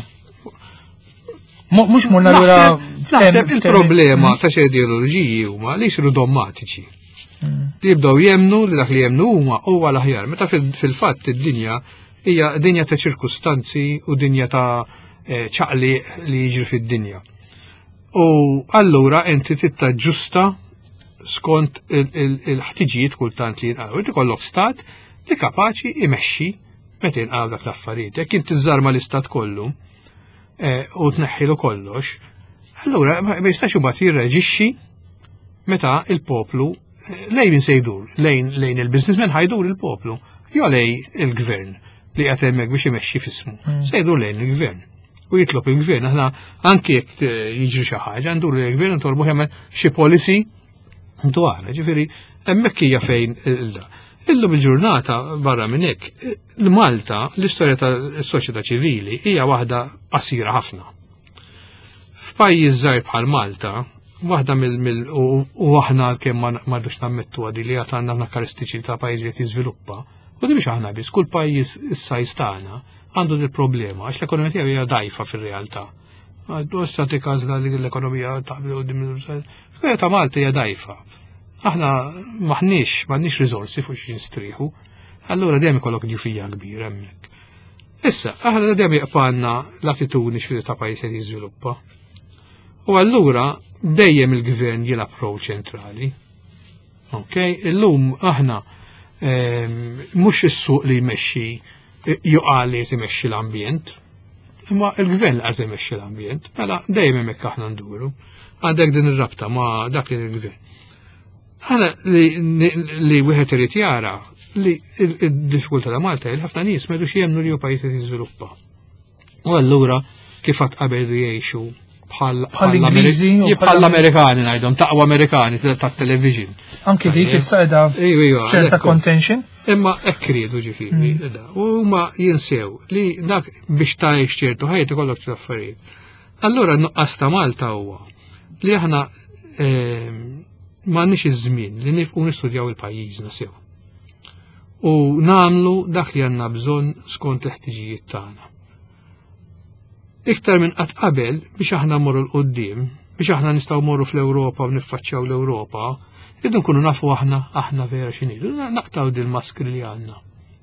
S1: Mux morna l-ura.
S2: Naħseb il-problema ta' xi ideoloġiji huma li jsiru dommatiċi. Li jibdew jemnu li dak li jemnu huwa l-aħjar. Meta fil-fatt id-dinja hija dinja ta' ċirkustanzi u dinja ta' ċaqli li jiġri fid-dinja. U allura inti tittaġġusta skont il-ħtiġijiet kultant li jinqalgħu. Inti kollok stat li kapaċi imexxi meta jinqalgħu dak l-affarijiet. Jekk inti żarma l-istat kollu u tneħħilu kollox, allura ma jistax imbagħad jirreġixxi meta il-poplu lejn min se jdur, lejn il-businessman ħajdur il-poplu, jew lejn il-gvern li qed hemmhekk biex imexxi f'ismu. Se jdur lejn il-gvern. U jitlob il-gvern aħna anke jekk jiġri xi ħaġa ndur lejn il-gvern ntolbu jagħmel xi policy dwar, ġifieri hemmhekk hija fejn il-da. Illum il-ġurnata barra minn hekk, l-Malta, l-istorja tas-soċjetà ċivili hija waħda qasira ħafna. F'pajjiż żgħir bħal Malta, waħda u aħna kemm ma rridux nammettu għadi li għad għandna karakteristiċi ta' pajjiż qed jiżviluppa, u di biex aħna biss, kull pajjiż is-sajż tagħna għandu il-problema għax l-ekonomija tiegħu hija dajfa fir-realtà. Għaddu stati każla li l-ekonomija ta' Malta hija dajfa. Aħna m'għandniex riżorsi fuq xi nstrieħu, allura dejjem ikollok ġufija kbir hemmhekk. Issa, aħna dejjem jaqpanna l-attitudni x'fidi ta' pajjiż qed jiżviluppa. U allura dejjem il-gvern jilab rol ċentrali. Okay? Illum aħna mhux is-suq li jmexxi juqal li timexxi l-ambjent, imma il-gvern li qed imexxi l-ambjent, mela dejjem hemmhekk aħna nduru. Għandek din ir-rabta ma' dak li l-gvern. Ħana li wieħed irid jara li d-diffikultà ta' Malta li ħafna nies m'għedux jemmnu li hu pajjiż qed jiżviluppa. U allura kif qatt qabel jgħixu bħall-Amerikani ngħidhom taqwa Amerikani tat-television.
S1: Anke dik issa qiegħda ċerta contention.
S2: Imma hekk iridu ġifieri. U huma jinsew li dak biex tgħix ċertu ħajja ikollok ċertu affarijiet. Allura n-nuqqas ta' Malta huwa li aħna m'għandniex iż-żmien li nifqu nistudjaw il-pajjiżna sew. U nagħmlu dak li għandna bżonn skont il-ħtiġijiet tagħna. Iktar minn qatt qabel biex aħna mmorru l-qudiem, biex aħna nistgħu mmorru fl-Ewropa u niffaċċjaw l-Ewropa, irridu nkunu nafu aħna vera x'inhidu, naqtaw din maskri li għandna.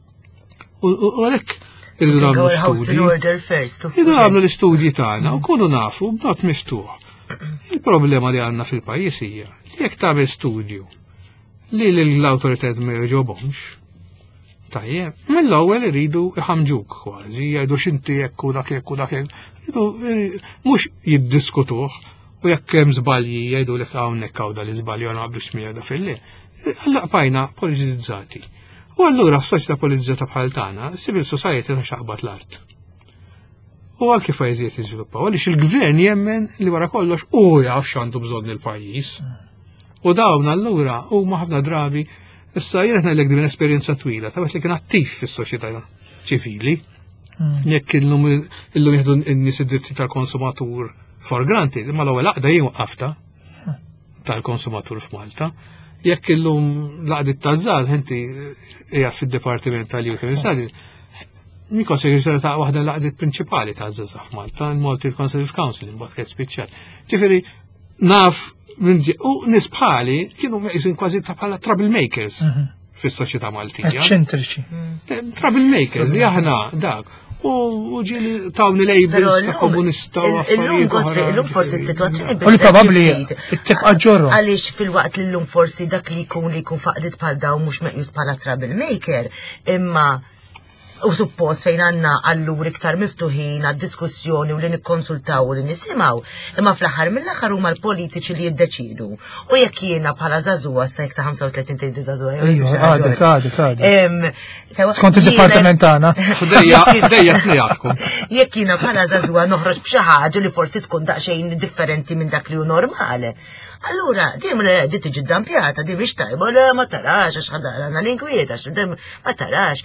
S2: U għalhekk irridu nagħmlu studji. Irridu nagħmlu l-istudji tagħna u nkunu nafu b'mod miftuħ. Il-problema li għandna fil-pajjiż hija li jekk tagħmel studju li l-awtoritajiet ma jogħġobhomx, tajjeb, mill-ewwel iridu iħamġuk kważi, jgħidu x'inti hekk u dak hekk u dak hekk. Mhux jiddiskutuh u jekk hemm żbalji jgħidu lek hawnhekk hawn dal-iżbalji u naqblux miegħu fil-lejl. Allaqbajna politiċizzati. U allura f'soċjetà politizzata bħal tagħna, civil society xaqbad l-art. U anke pajjiżiet jiżviluppaw, għaliex il-gvern jemmen li wara kollox u jaf x'għandu bżonn il-pajjiż. U dawn allura huma ħafna drabi issa jien qed ngħidlek din esperjenza twila ta' li kien attiv fis-soċjetà ċivili. Jekk illum jieħdu n-nies id-dritti tal-konsumatur for granted, imma l-ewwel laqda jien waqqafta tal-konsumatur f'Malta. Jekk illum laqdiet taż-żgħażagħ inti hija fid-Dipartiment tal-Youth and Studies, Nikon segretarja ta' waħda laqdiet prinċipali ta' żgħażagħ f'Malta, il-Malti Consultative Council imbagħad kien speċjali. Ġifieri naf u nies bħali kienu meqjusin kważi ta' bħala troublemakers fis-soċjetà Maltija.
S1: Eċċentriċi.
S2: Troublemakers, aħna dak. U ġieli tawni labels ta' komunista u affarijiet oħra.
S3: Illum forsi s-sitwazzjoni
S1: U li probabbli tibqa' ġorru.
S3: Għaliex fil-waqt li llum forsi dak li jkun faqdet bħal dawn mhux meqjus bħala troublemaker, imma u suppost fejn għandna allur iktar miftuħin għad-diskussjoni u li nikkonsultaw u li nisimgħu, imma fl-aħħar mill-aħħar huma l-politiċi li jiddeċidu. U jekk jiena bħala żagħżugħa sa jekk ta' 35 tgħid żagħżugħa.
S1: Għadek. Skont id-dipartiment tagħna.
S2: Dejja tnejatkom.
S3: Jekk jiena bħala żagħżugħa noħroġ b'xi ħaġa li forsi tkun daqsxejn differenti minn dak li hu normali. Allura, di tiġi dampjata, di biex tajba, ma tarax, għax ħadana l-inkwieta, ma tarax.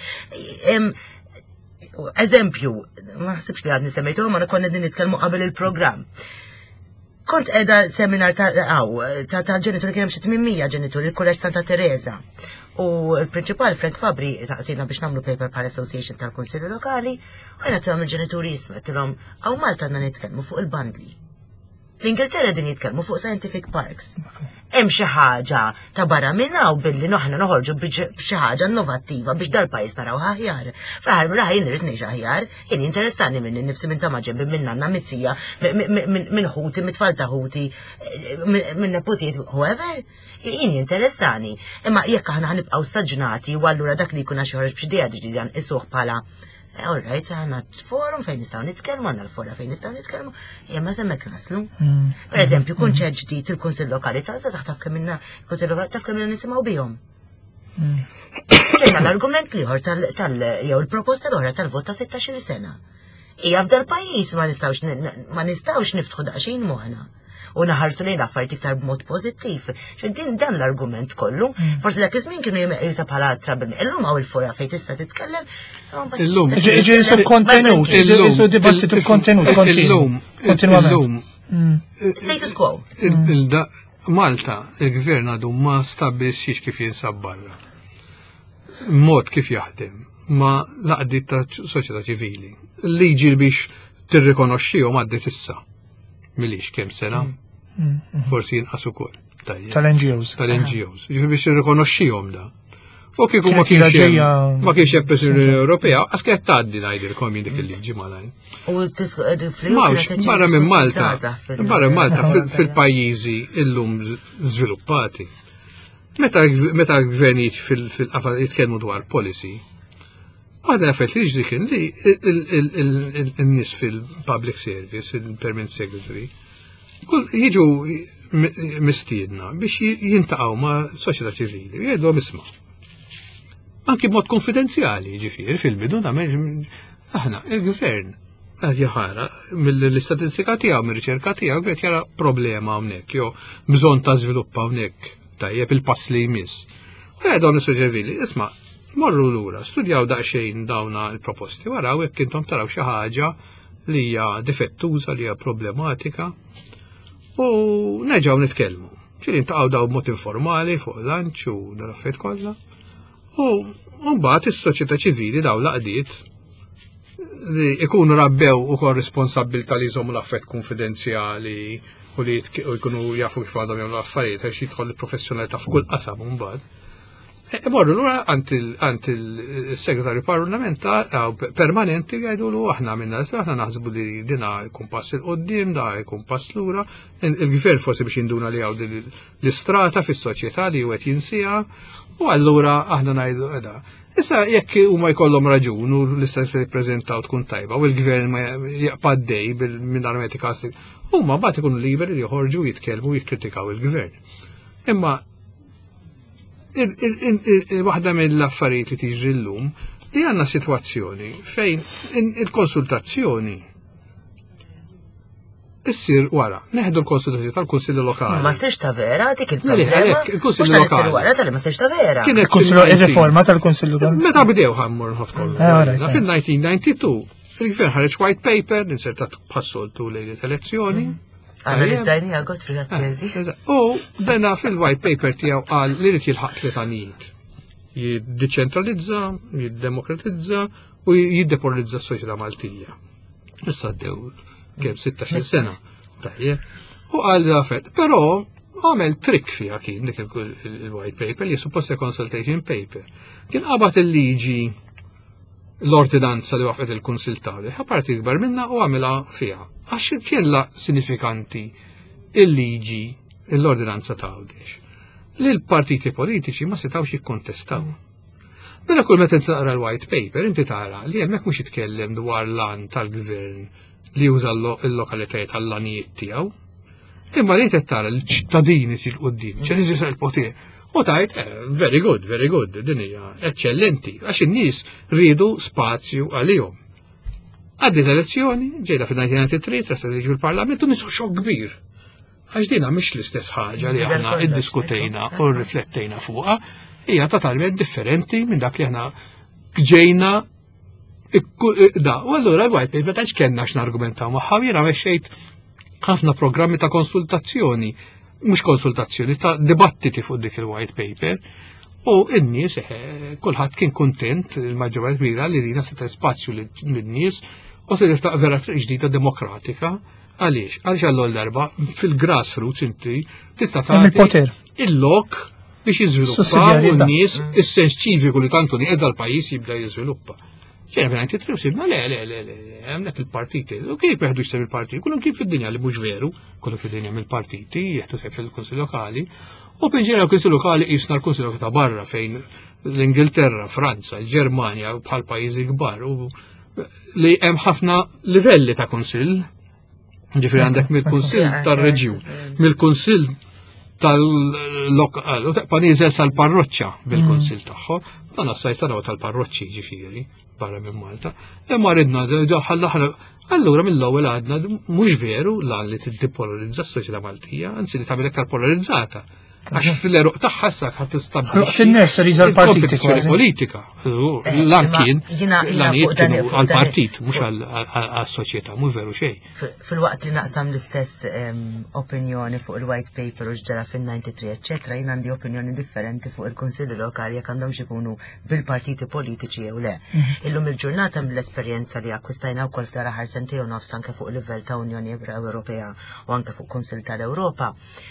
S3: Eżempju, ma ħsibx li għadni semmejtu, ma konna din nitkellmu qabel il-programm. Kont edha seminar ta' ġenituri kien xi 800 ġenituri, il-Kolleġġ Santa Teresa. U l-prinċipal Frank Fabri saqsina biex nagħmlu paper pal association tal-Kunsilli Lokali, u għena tilhom il-ġenituri jismetilhom għaw Malta għandna nitkellmu fuq il-bandli. L-Ingilterra din jitkellmu fuq scientific parks. Hemm xi ħaġa ta' barra minna u billi noħna noħorġu b'xi ħaġa innovattiva biex dal-pajjiż naraw aħjar. Fl-aħħar mill-aħħar jien irid ngħix aħjar, jien interessani minni nnifsi minn ta' maġembi minn nanna mizzija, minn ħuti, mitfal ta' ħuti, minn neputijiet, whoever. Jien interessani. Imma jekk aħna ħanibqgħu staġnati u allura dak li jkun xi ħorġ b'xi dejja ġdida isuh bħala all right, għanna forum fejn nistaw nitkellmu, għanna l-fora fejn nistaw nitkellmu, jemma zemmek naslu. Per eżempju, kunċett ġdid il-Kunsill Lokali ta' zazax taf kemmina, il-Kunsill Lokali taf kemmina nisimaw bijom. Kena l-argument liħor jew il-proposta l-ħora tal-vot ta' 16 sena. Ija f'dal pajis ma nistawx niftħu daqxin moħna. U naħarsu lejn affarijiet iktar b'mod pożittiv. Din dan l-argument kollu. Forsi dak iż-żmien kienu jisa bħala trouble. Illum hawn il-fora fejn tista' titkellem.
S2: Illum.
S1: Ġisu kontenut, ġisu dibattitu kontenut.
S2: Illum.
S3: Status quo.
S2: Malta, il-gvern għadu ma stabbilx kif jinsab barra. Mod kif jaħdem, ma laqdiet ta' soċjetà ċivili. Liġi biex tirrikonoxxihom għaddiet issa. Milix kemm sena. Forsi jinqas ukoll.
S1: Tal-NGOs.
S2: Tal-NGOs. Ġifi biex irrikonoxxihom da. U kieku ma kienx hemm l-Unjoni Ewropea, għas qed tgħaddi ngħidilkom jien dik il-liġi malajn. Mawx, barra minn Malta, fil-pajjiżi illum żviluppati. Meta l-gvernijiet fil-qafa jitkellmu dwar policy, għadna għafet li ġdi kien li n-nis fil-public service, il-permanent secretary, jiġu mistiedna biex jintaqaw ma' soċjetà ċivili, jgħidu bisma. Anki b'mod konfidenzjali ġifir fil-bidu aħna, il-gvern għad jaħara mill-istatistika tiegħu, mill-riċerka tiegħu għed jara problema hawnhekk, jew bżonn ta' żviluppa hawnhekk tajjeb il-pass li jmiss. U għedhom is-soċjevili, isma' morru lura, studjaw daqsxejn dawna l-proposti, waraw jekk intom taraw xi ħaġa li hija difettuża, li hija problematika, u nerġgħu nitkellmu. Ġieli ntaqgħu daw b'mod informali fuq lanċ u dal-affarijiet kollha. U mbagħad is-soċjetà ċivili daw laqdiet li jkunu rabbew ukoll responsabbilta li jżommu l-affarijiet konfidenzjali u li jkunu jafu kif għadhom jagħmlu affarijiet għax jidħol il-professjonalità f'kull qasam mbagħad. Morru l-għura għant il-segretarju permanenti għajdu l aħna minna, aħna naħsbu li dina jkun pass il-qoddim, da jkun pass l-ura, il-gvern forsi biex jinduna li għaw l-istrata fis-soċjetà li għet jinsija, u għallura aħna najdu għeda. Issa jekk huma jkollhom raġun u l-istess jippreżentaw tkun tajba u l-gvern ma jaqpaddej minn armetika huma mbagħad ikunu liberi li joħorġu jitkellmu jikkritikaw il-gvern. Imma waħda mill-affarijiet li tiġri llum li għandna sitwazzjoni fejn il-konsultazzjoni issir wara, neħdu l-konsultazzjoni tal-Kunsilli Lokali.
S3: Ma sirx ta' vera, dik il-problema.
S2: Il-Kunsilli Lokali.
S3: Wara tal ma sirx ta' vera.
S1: Il-riforma tal-Kunsilli Lokali.
S2: Meta bdew ħammur nħod kollu. Fil-1992, il-gvern ħareġ white paper, ninsertat passoltu lejn elezzjoni.
S3: Analizzajni għal-got frigattiezi.
S2: U dana fil-white paper tiegħu qal li rid jilħaq tlietanijiet. Jiddeċentralizza, jiddemokratizza u jiddepolitizza s-soċjetà Maltija. Issa ddew kien 16 sena. U għal dafet. Però għamel trik fija kien dik il-white paper li suppost consultation paper. Kien qabad il-liġi l-ordinanza li waqfet il-Kunsil tagħha, ħaparti kbar minna u għamilha fiha. Għax kien la sinifikanti il-liġi l-ordinanza tagħha li l-partiti politiċi ma setawx jikkontestaw. Mela kull meta taqra l-white paper inti tara li hemmhekk mhux jitkellem dwar l-an tal-gvern li juża l-lokalitajiet tal-lanijiet tiegħu. Imma li tara l-ċittadini ġil qudiem, ċe il-poter. U tajt, very good, din hija eċċellenti, għax in-nies rridu spazju għalihom. Għaddit elezzjoni, ġejda fil-1993, trasset fil-Parlament u nisu xokk kbir. Għax dina mhix l-istess ħaġa li aħna iddiskutejna u riflettejna fuqha, hija totalment differenti minn dak li aħna ġejna da. U allura l-white paper taċ kellna x'nargumentaw magħha jiena mexxejt ħafna programmi ta' konsultazzjoni, mhux konsultazzjoni, ta' dibattiti fuq dik il-white paper. U n-nies, kulħadd kien kuntent, il-maġġoranza kbira li rina seta' spazju lin-nies u se tiftaq vera triq ġdida demokratika. Għaliex? Għaliex għall-darba fil-grassroots inti tista' tagħti il-lok biex jiżviluppa u n-nies is-sens ċiviku li tantu li qiegħda l-pajjiż jibda jiżviluppa. ċena finajti triw sibna le, għamnek il-partiti. U kif meħdu jisem il-partiti? Kullum kif fid-dinja li mhux veru, kullum fid-dinja mill-partiti, jieħdu fil-Kunsill Lokali. U pinġena l-Kunsill Lokali jisna l-Kunsill Lokali ta' barra fejn l-Ingilterra, Franza, l-Ġermanja bħal pajjiżi kbar u li hemm ħafna livelli ta' kunsill. Ġifieri għandek mill-Kunsill tar-Reġjun, mill-Kunsill tal-lokal, u taqpa niżel sal-parroċċa bil-Kunsill tagħhom, dan assajt tal-parroċċi ġifieri barra minn Malta. Imma ridna allura mill-ewwel għadna mhux veru lan li tiddepolarizza s-soċjetà Maltija, anzi li tagħmel aktar polarizzata. Għax fil-eruq tagħha sak ħadd tistabbilixxi il-kompetizzjoni politika. Lan kien l-għanijiet kienu għall-partit mhux għas-soċjetà, mhux veru xejn.
S3: Fil-waqt li naqsam l-istess opinjoni fuq il-white paper u ġġara fin-93, eċċetera, jien għandi opinjoni differenti fuq il-Kunsilli Lokali jekk għandhom ikunu bil-partiti politiċi jew le. Illum il-ġurnata mill-esperjenza li akkwistajna wkoll f'dar aħħar sentejn u nofs anke fuq livell ta' Unjoni Ewropea u anke fuq Kunsill tal-Ewropa.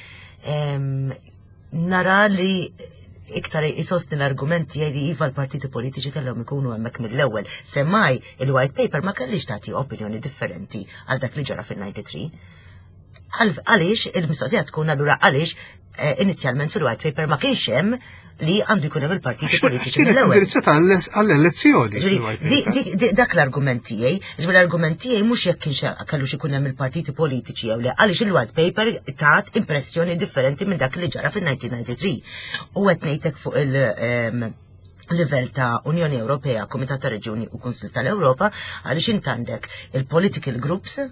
S3: Nara li iktar jisostni l-argumenti li iva l-partiti politiċi kellhom ikunu hemmhekk mill-ewwel. Semmaj il-white paper ma kellix tagħti opinjoni differenti għal dak li ġara fil-93. Għaliex il-mistoqsija tkun allura għaliex inizjalment fil-white paper ma kienx hemm li għandu jkun hemm il-partiti politiċi mill-ewwel.
S2: Indirizzata għall-elezzjoni.
S3: Dak l-argument tiegħi, l-argument tiegħi mhux jekk kienx kellux ikun hemm il-partiti politiċi jew le, għaliex il-white paper tat impressjoni differenti minn dak li ġara fil-1993. U qed ngħidlek fuq livell ta' Unjoni Ewropea, Kumitat ta' Reġjuni u Kunsill tal-Ewropa, għaliex int għandek il-political groups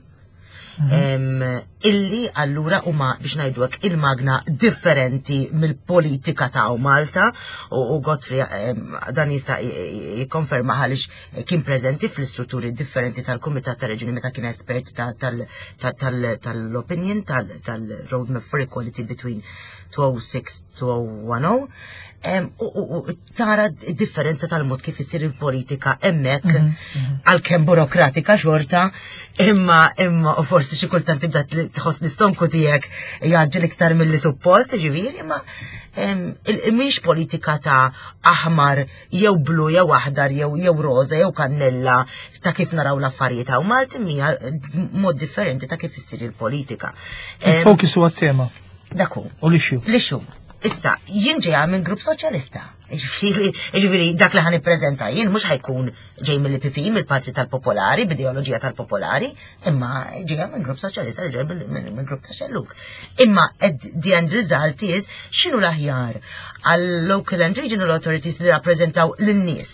S3: illi allura huma biex ngħidulek il-magna differenti mill-politika ta' Malta u Godfrey dan jista' jikkonferma għaliex kien preżenti fl-istrutturi differenti tal-Kumitat ta' Reġjuni meta kien espert tal-opinion tal-Roadmap for Equality between 2006-2010. U tara differenza tal-mod kif isir il-politika hemmhekk għalkemm burokratika xorta, imma u forsi xi kultant tibda tħoss l-istonku tiegħek jaġġel iktar milli suppost, ġifieri, imma mhix politika ta' aħmar jew blu jew aħdar jew roża jew kannella ta' kif naraw l-affarijiet hawn Malti hija mod differenti ta' kif issir il-politika.
S1: Il-fokus huwa t-tema.
S3: Dakku.
S1: U l-ixju.
S3: L-ixju. Issa, jien ġejja minn grupp soċjalista. Ġifiri, dak li ħan ippreżenta jien mhux ħajkun ġej mill-IPP, mill-Parti tal-Popolari, b'ideoloġija tal-Popolari, imma ġejja minn grupp soċjalista li ġej minn grupp ta' Xelluk. Imma the end result is x'inhu l-aħjar għal local and regional authorities li rappreżentaw lin-nies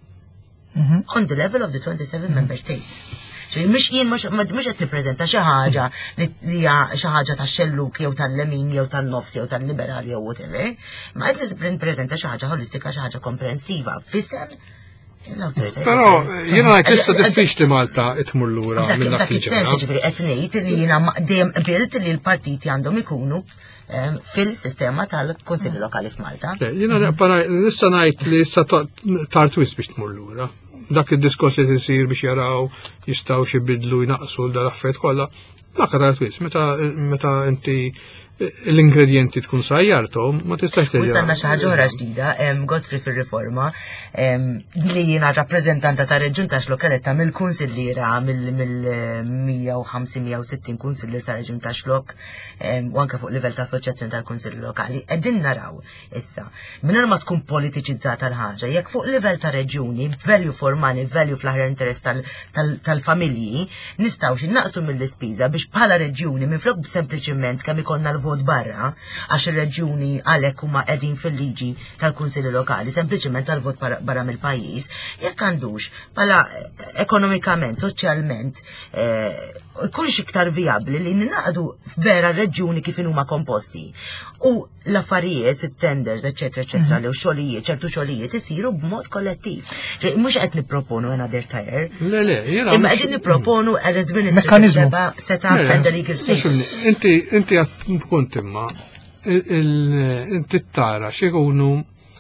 S3: on the level of the 27 member states. Mux jien mux qed nippreżenta xi ħaġa li hija xi ħaġa tax-Xelluk jew tal-Lemin jew tan-Nofs jew tal-Liberali jew whatever, ma qed nippreżenta xi ħaġa holistika, xi ħaġa komprensiva fisem l-awtorità.
S2: Però jiena ngħid issa diffiċli Malta tmur lura minn dak li ġara.
S3: Ġifieri qed ngħid li jiena dejjem qbilt li l-partiti għandhom ikunu fil-sistema tal-Kunsilli Lokali f'Malta.
S2: Jiena nista' ngħid li issa tartwis biex tmur lura. Dak id-diskors li tisir biex jaraw jistgħu xi bidlu jnaqsu l-affarijiet kollha, dak tartwis meta inti l-ingredienti tkun sajjartom, ma tistax teġa.
S3: Wistanna xi ħaġa oħra ġdida, Godfrey fir-riforma, li jiena rappreżentanta ta' reġjun ta' Xlokaletta mill-kunsilliera mill-150-160 kunsillier ta' reġjun ta' Xlok, u anke fuq livell ta' assoċjazzjoni tal-kunsilli lokali, qegħdin naraw issa, mingħajr ma tkun politiċizzata l-ħaġa, jekk fuq livell ta' reġjuni, value for money, value fl-aħjar interess tal-familji, nistgħu innaqsu mill-ispiża biex bħala reġjuni minflok sempliċiment kemm ikollna l-vot barra, għax ir-reġjuni għalhekk huma qegħdin fil-liġi tal-Kunsilli Lokali, sempliċement tal-vot barra mill-pajjiż, jekk għandux bħala ekonomikament, soċjalment, ikunx iktar vijabbli li ninaqdu vera reġjuni kif huma komposti. U l-affarijiet, it-tenders, eċetera, eċetera, li xogħlijiet, ċertu xogħlijiet isiru b'mod kollettiv. Mhux qed nipproponu another tier.
S2: Le,
S3: imma qegħdin nipproponu an administrative setup and a legal status.
S2: Inti punt imma inti tara x'ikunu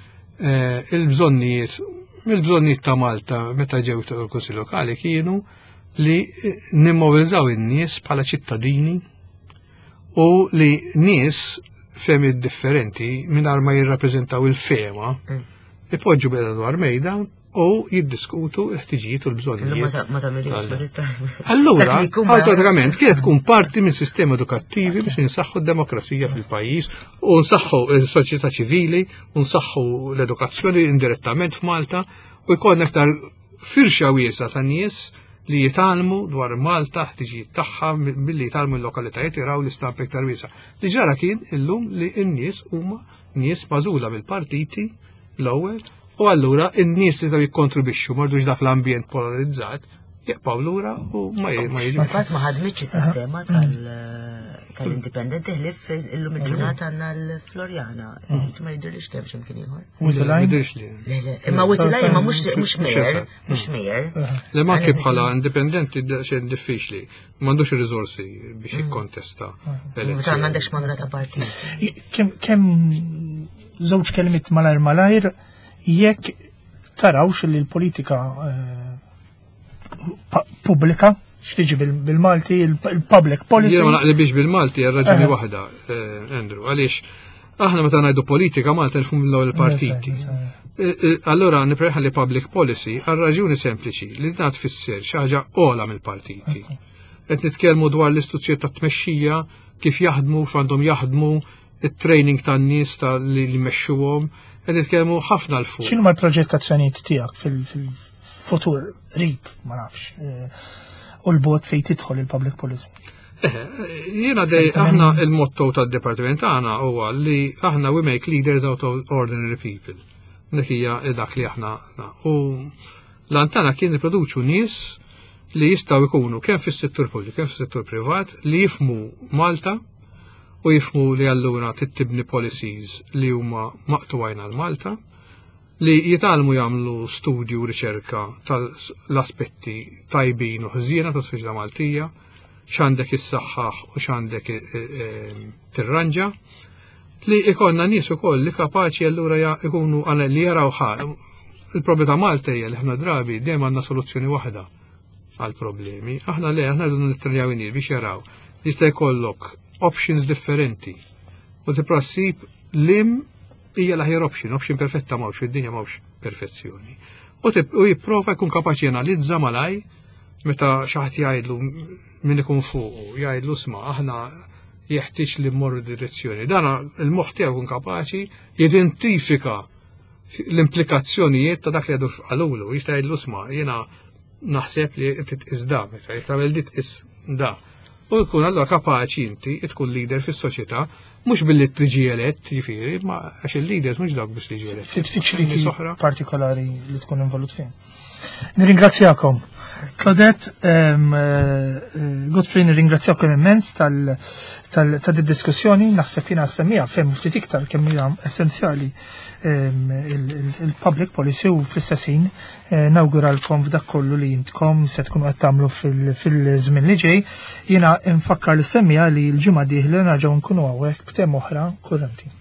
S2: il-bżonnijiet ta' Malta meta ġew tal-Kunsill Lokali kienu li nimmobilizzaw in-nies bħala ċittadini u li nies femi differenti mingħajr ma jirrappreżentaw il-fema ipoġġu beda dwar mejda u jiddiskutu l-ħtiġijiet u l-bżonnijiet. Allura, awtomatikament kienet tkun parti minn sistemi edukattivi biex nsaħħu d-demokrazija fil-pajjiż u nsaħħu l-soċjetà ċivili u nsaħħu l-edukazzjoni indirettament f'Malta u jkollna aktar firxa wiesa ta' nies li jitalmu dwar Malta ħtiġijiet tagħha milli jitalmu l-lokalitajiet jaraw l-istamp iktar wiesa. Li ġara kien illum li n-nies huma nies magħżula mill-partiti l-ewwel u allura n-nies jistgħu jikkontribwixxu m'għandux dak l-ambjent polarizzat jaqbgħu lura u ma jiġu.
S3: Fatt ma ħadmitx is-sistema tal-independent ħlif illum il-ġurnata għandna l-Florjana. Ma jidhirlix kemm x'imkien ieħor. Imma Witilaj ma mhux mejer.
S2: Le ma kif bħala indipendenti xejn diffiċli. M'għandux ir-riżorsi biex jikkontesta
S3: elezzjoni. M'għandekx mangra ta' partit.
S1: Kemm żewġ kelmiet malajr jekk tarawx li l-politika pubblika x'tiġi bil-Malti, il-public policy.
S2: Jiena ma naqlibx bil-Malti għal raġuni waħda, Andrew, għaliex aħna meta ngħidu politika Malta nfhmu mill partiti. Allura nippreħa li public policy għal raġuni sempliċi li ngħid tfisser xi ħaġa ogħla mill-partiti. Qed nitkellmu dwar l-istituzzjonijiet tat-tmexxija kif jaħdmu f'għandhom jaħdmu it-training tan-nies li jmexxuhom. Qed nitkellmu ħafna l fuq.
S1: X'inhuma l-proġettazzjonijiet tiegħek fil-futur qrib, ma nafx, u l-bot fejn tidħol il-public policy?
S2: Jiena aħna il-motto tad-dipartiment tagħna huwa li aħna we make leaders out of ordinary people. Dik hija dak li aħna u l-antana kien nipproduċu nies li jistgħu jkunu kemm fis-settur pubbliku kemm fis-settur privat li jifhmu Malta u jifmu li allura tittibni policies li huma maqtuwajna l-Malta, li jitalmu jagħmlu studju u riċerka tal-aspetti tajbin u ħżiena tas-soċjetà Maltija, x'għandek issaħħaħ u x'għandek tirranġa, li ikonna nies ukoll li kapaċi allura jkunu li jaraw il-problema ta' Malta hija li ħna drabi dejjem għandna soluzzjoni waħda għall-problemi. Aħna rridu nittrejjaw in-nies biex jaraw jista' jkollok options differenti u tipprassib lim hija l-aħjar option perfetta mawx fid-dinja mawx perfezzjoni. U jipprova jkun kapaċi analizza malaj meta xi ħadd jgħidlu min ikun fuq jgħidlu sma' aħna jeħtieġ li mmorru direzzjoni. Dana il-moħħ tiegħu jkun kapaċi jidentifika l-implikazzjonijiet ta' dak li għadu għalulu. Jista' jgħidlu sma' jiena naħseb li titqis da, meta jtagħmel dit is da. U jkun allura kapaċi inti tkun leader fis-soċjetà mhux billi tiġi elett, ġifieri, ma għax il-leaders mhux dak biex tiġi elett.
S1: Fit-fiċċji partikolari li tkun involut fihom. Nirringrazzjakom. Claudette, Godfrey, nirringrazzjakom immens tal-diskussjoni, naħseb jiena semmija fejn ftit iktar kemm hija essenzjali il-public policy u fl-istessin nawguralkom f'dak kollu li jintkom se tkunu qed tagħmlu fil-żmien li ġej. Jiena nfakkar li semmija li l-ġimgħa dieħla nerġgħu nkunu hawnhekk b'tema oħra kurrenti.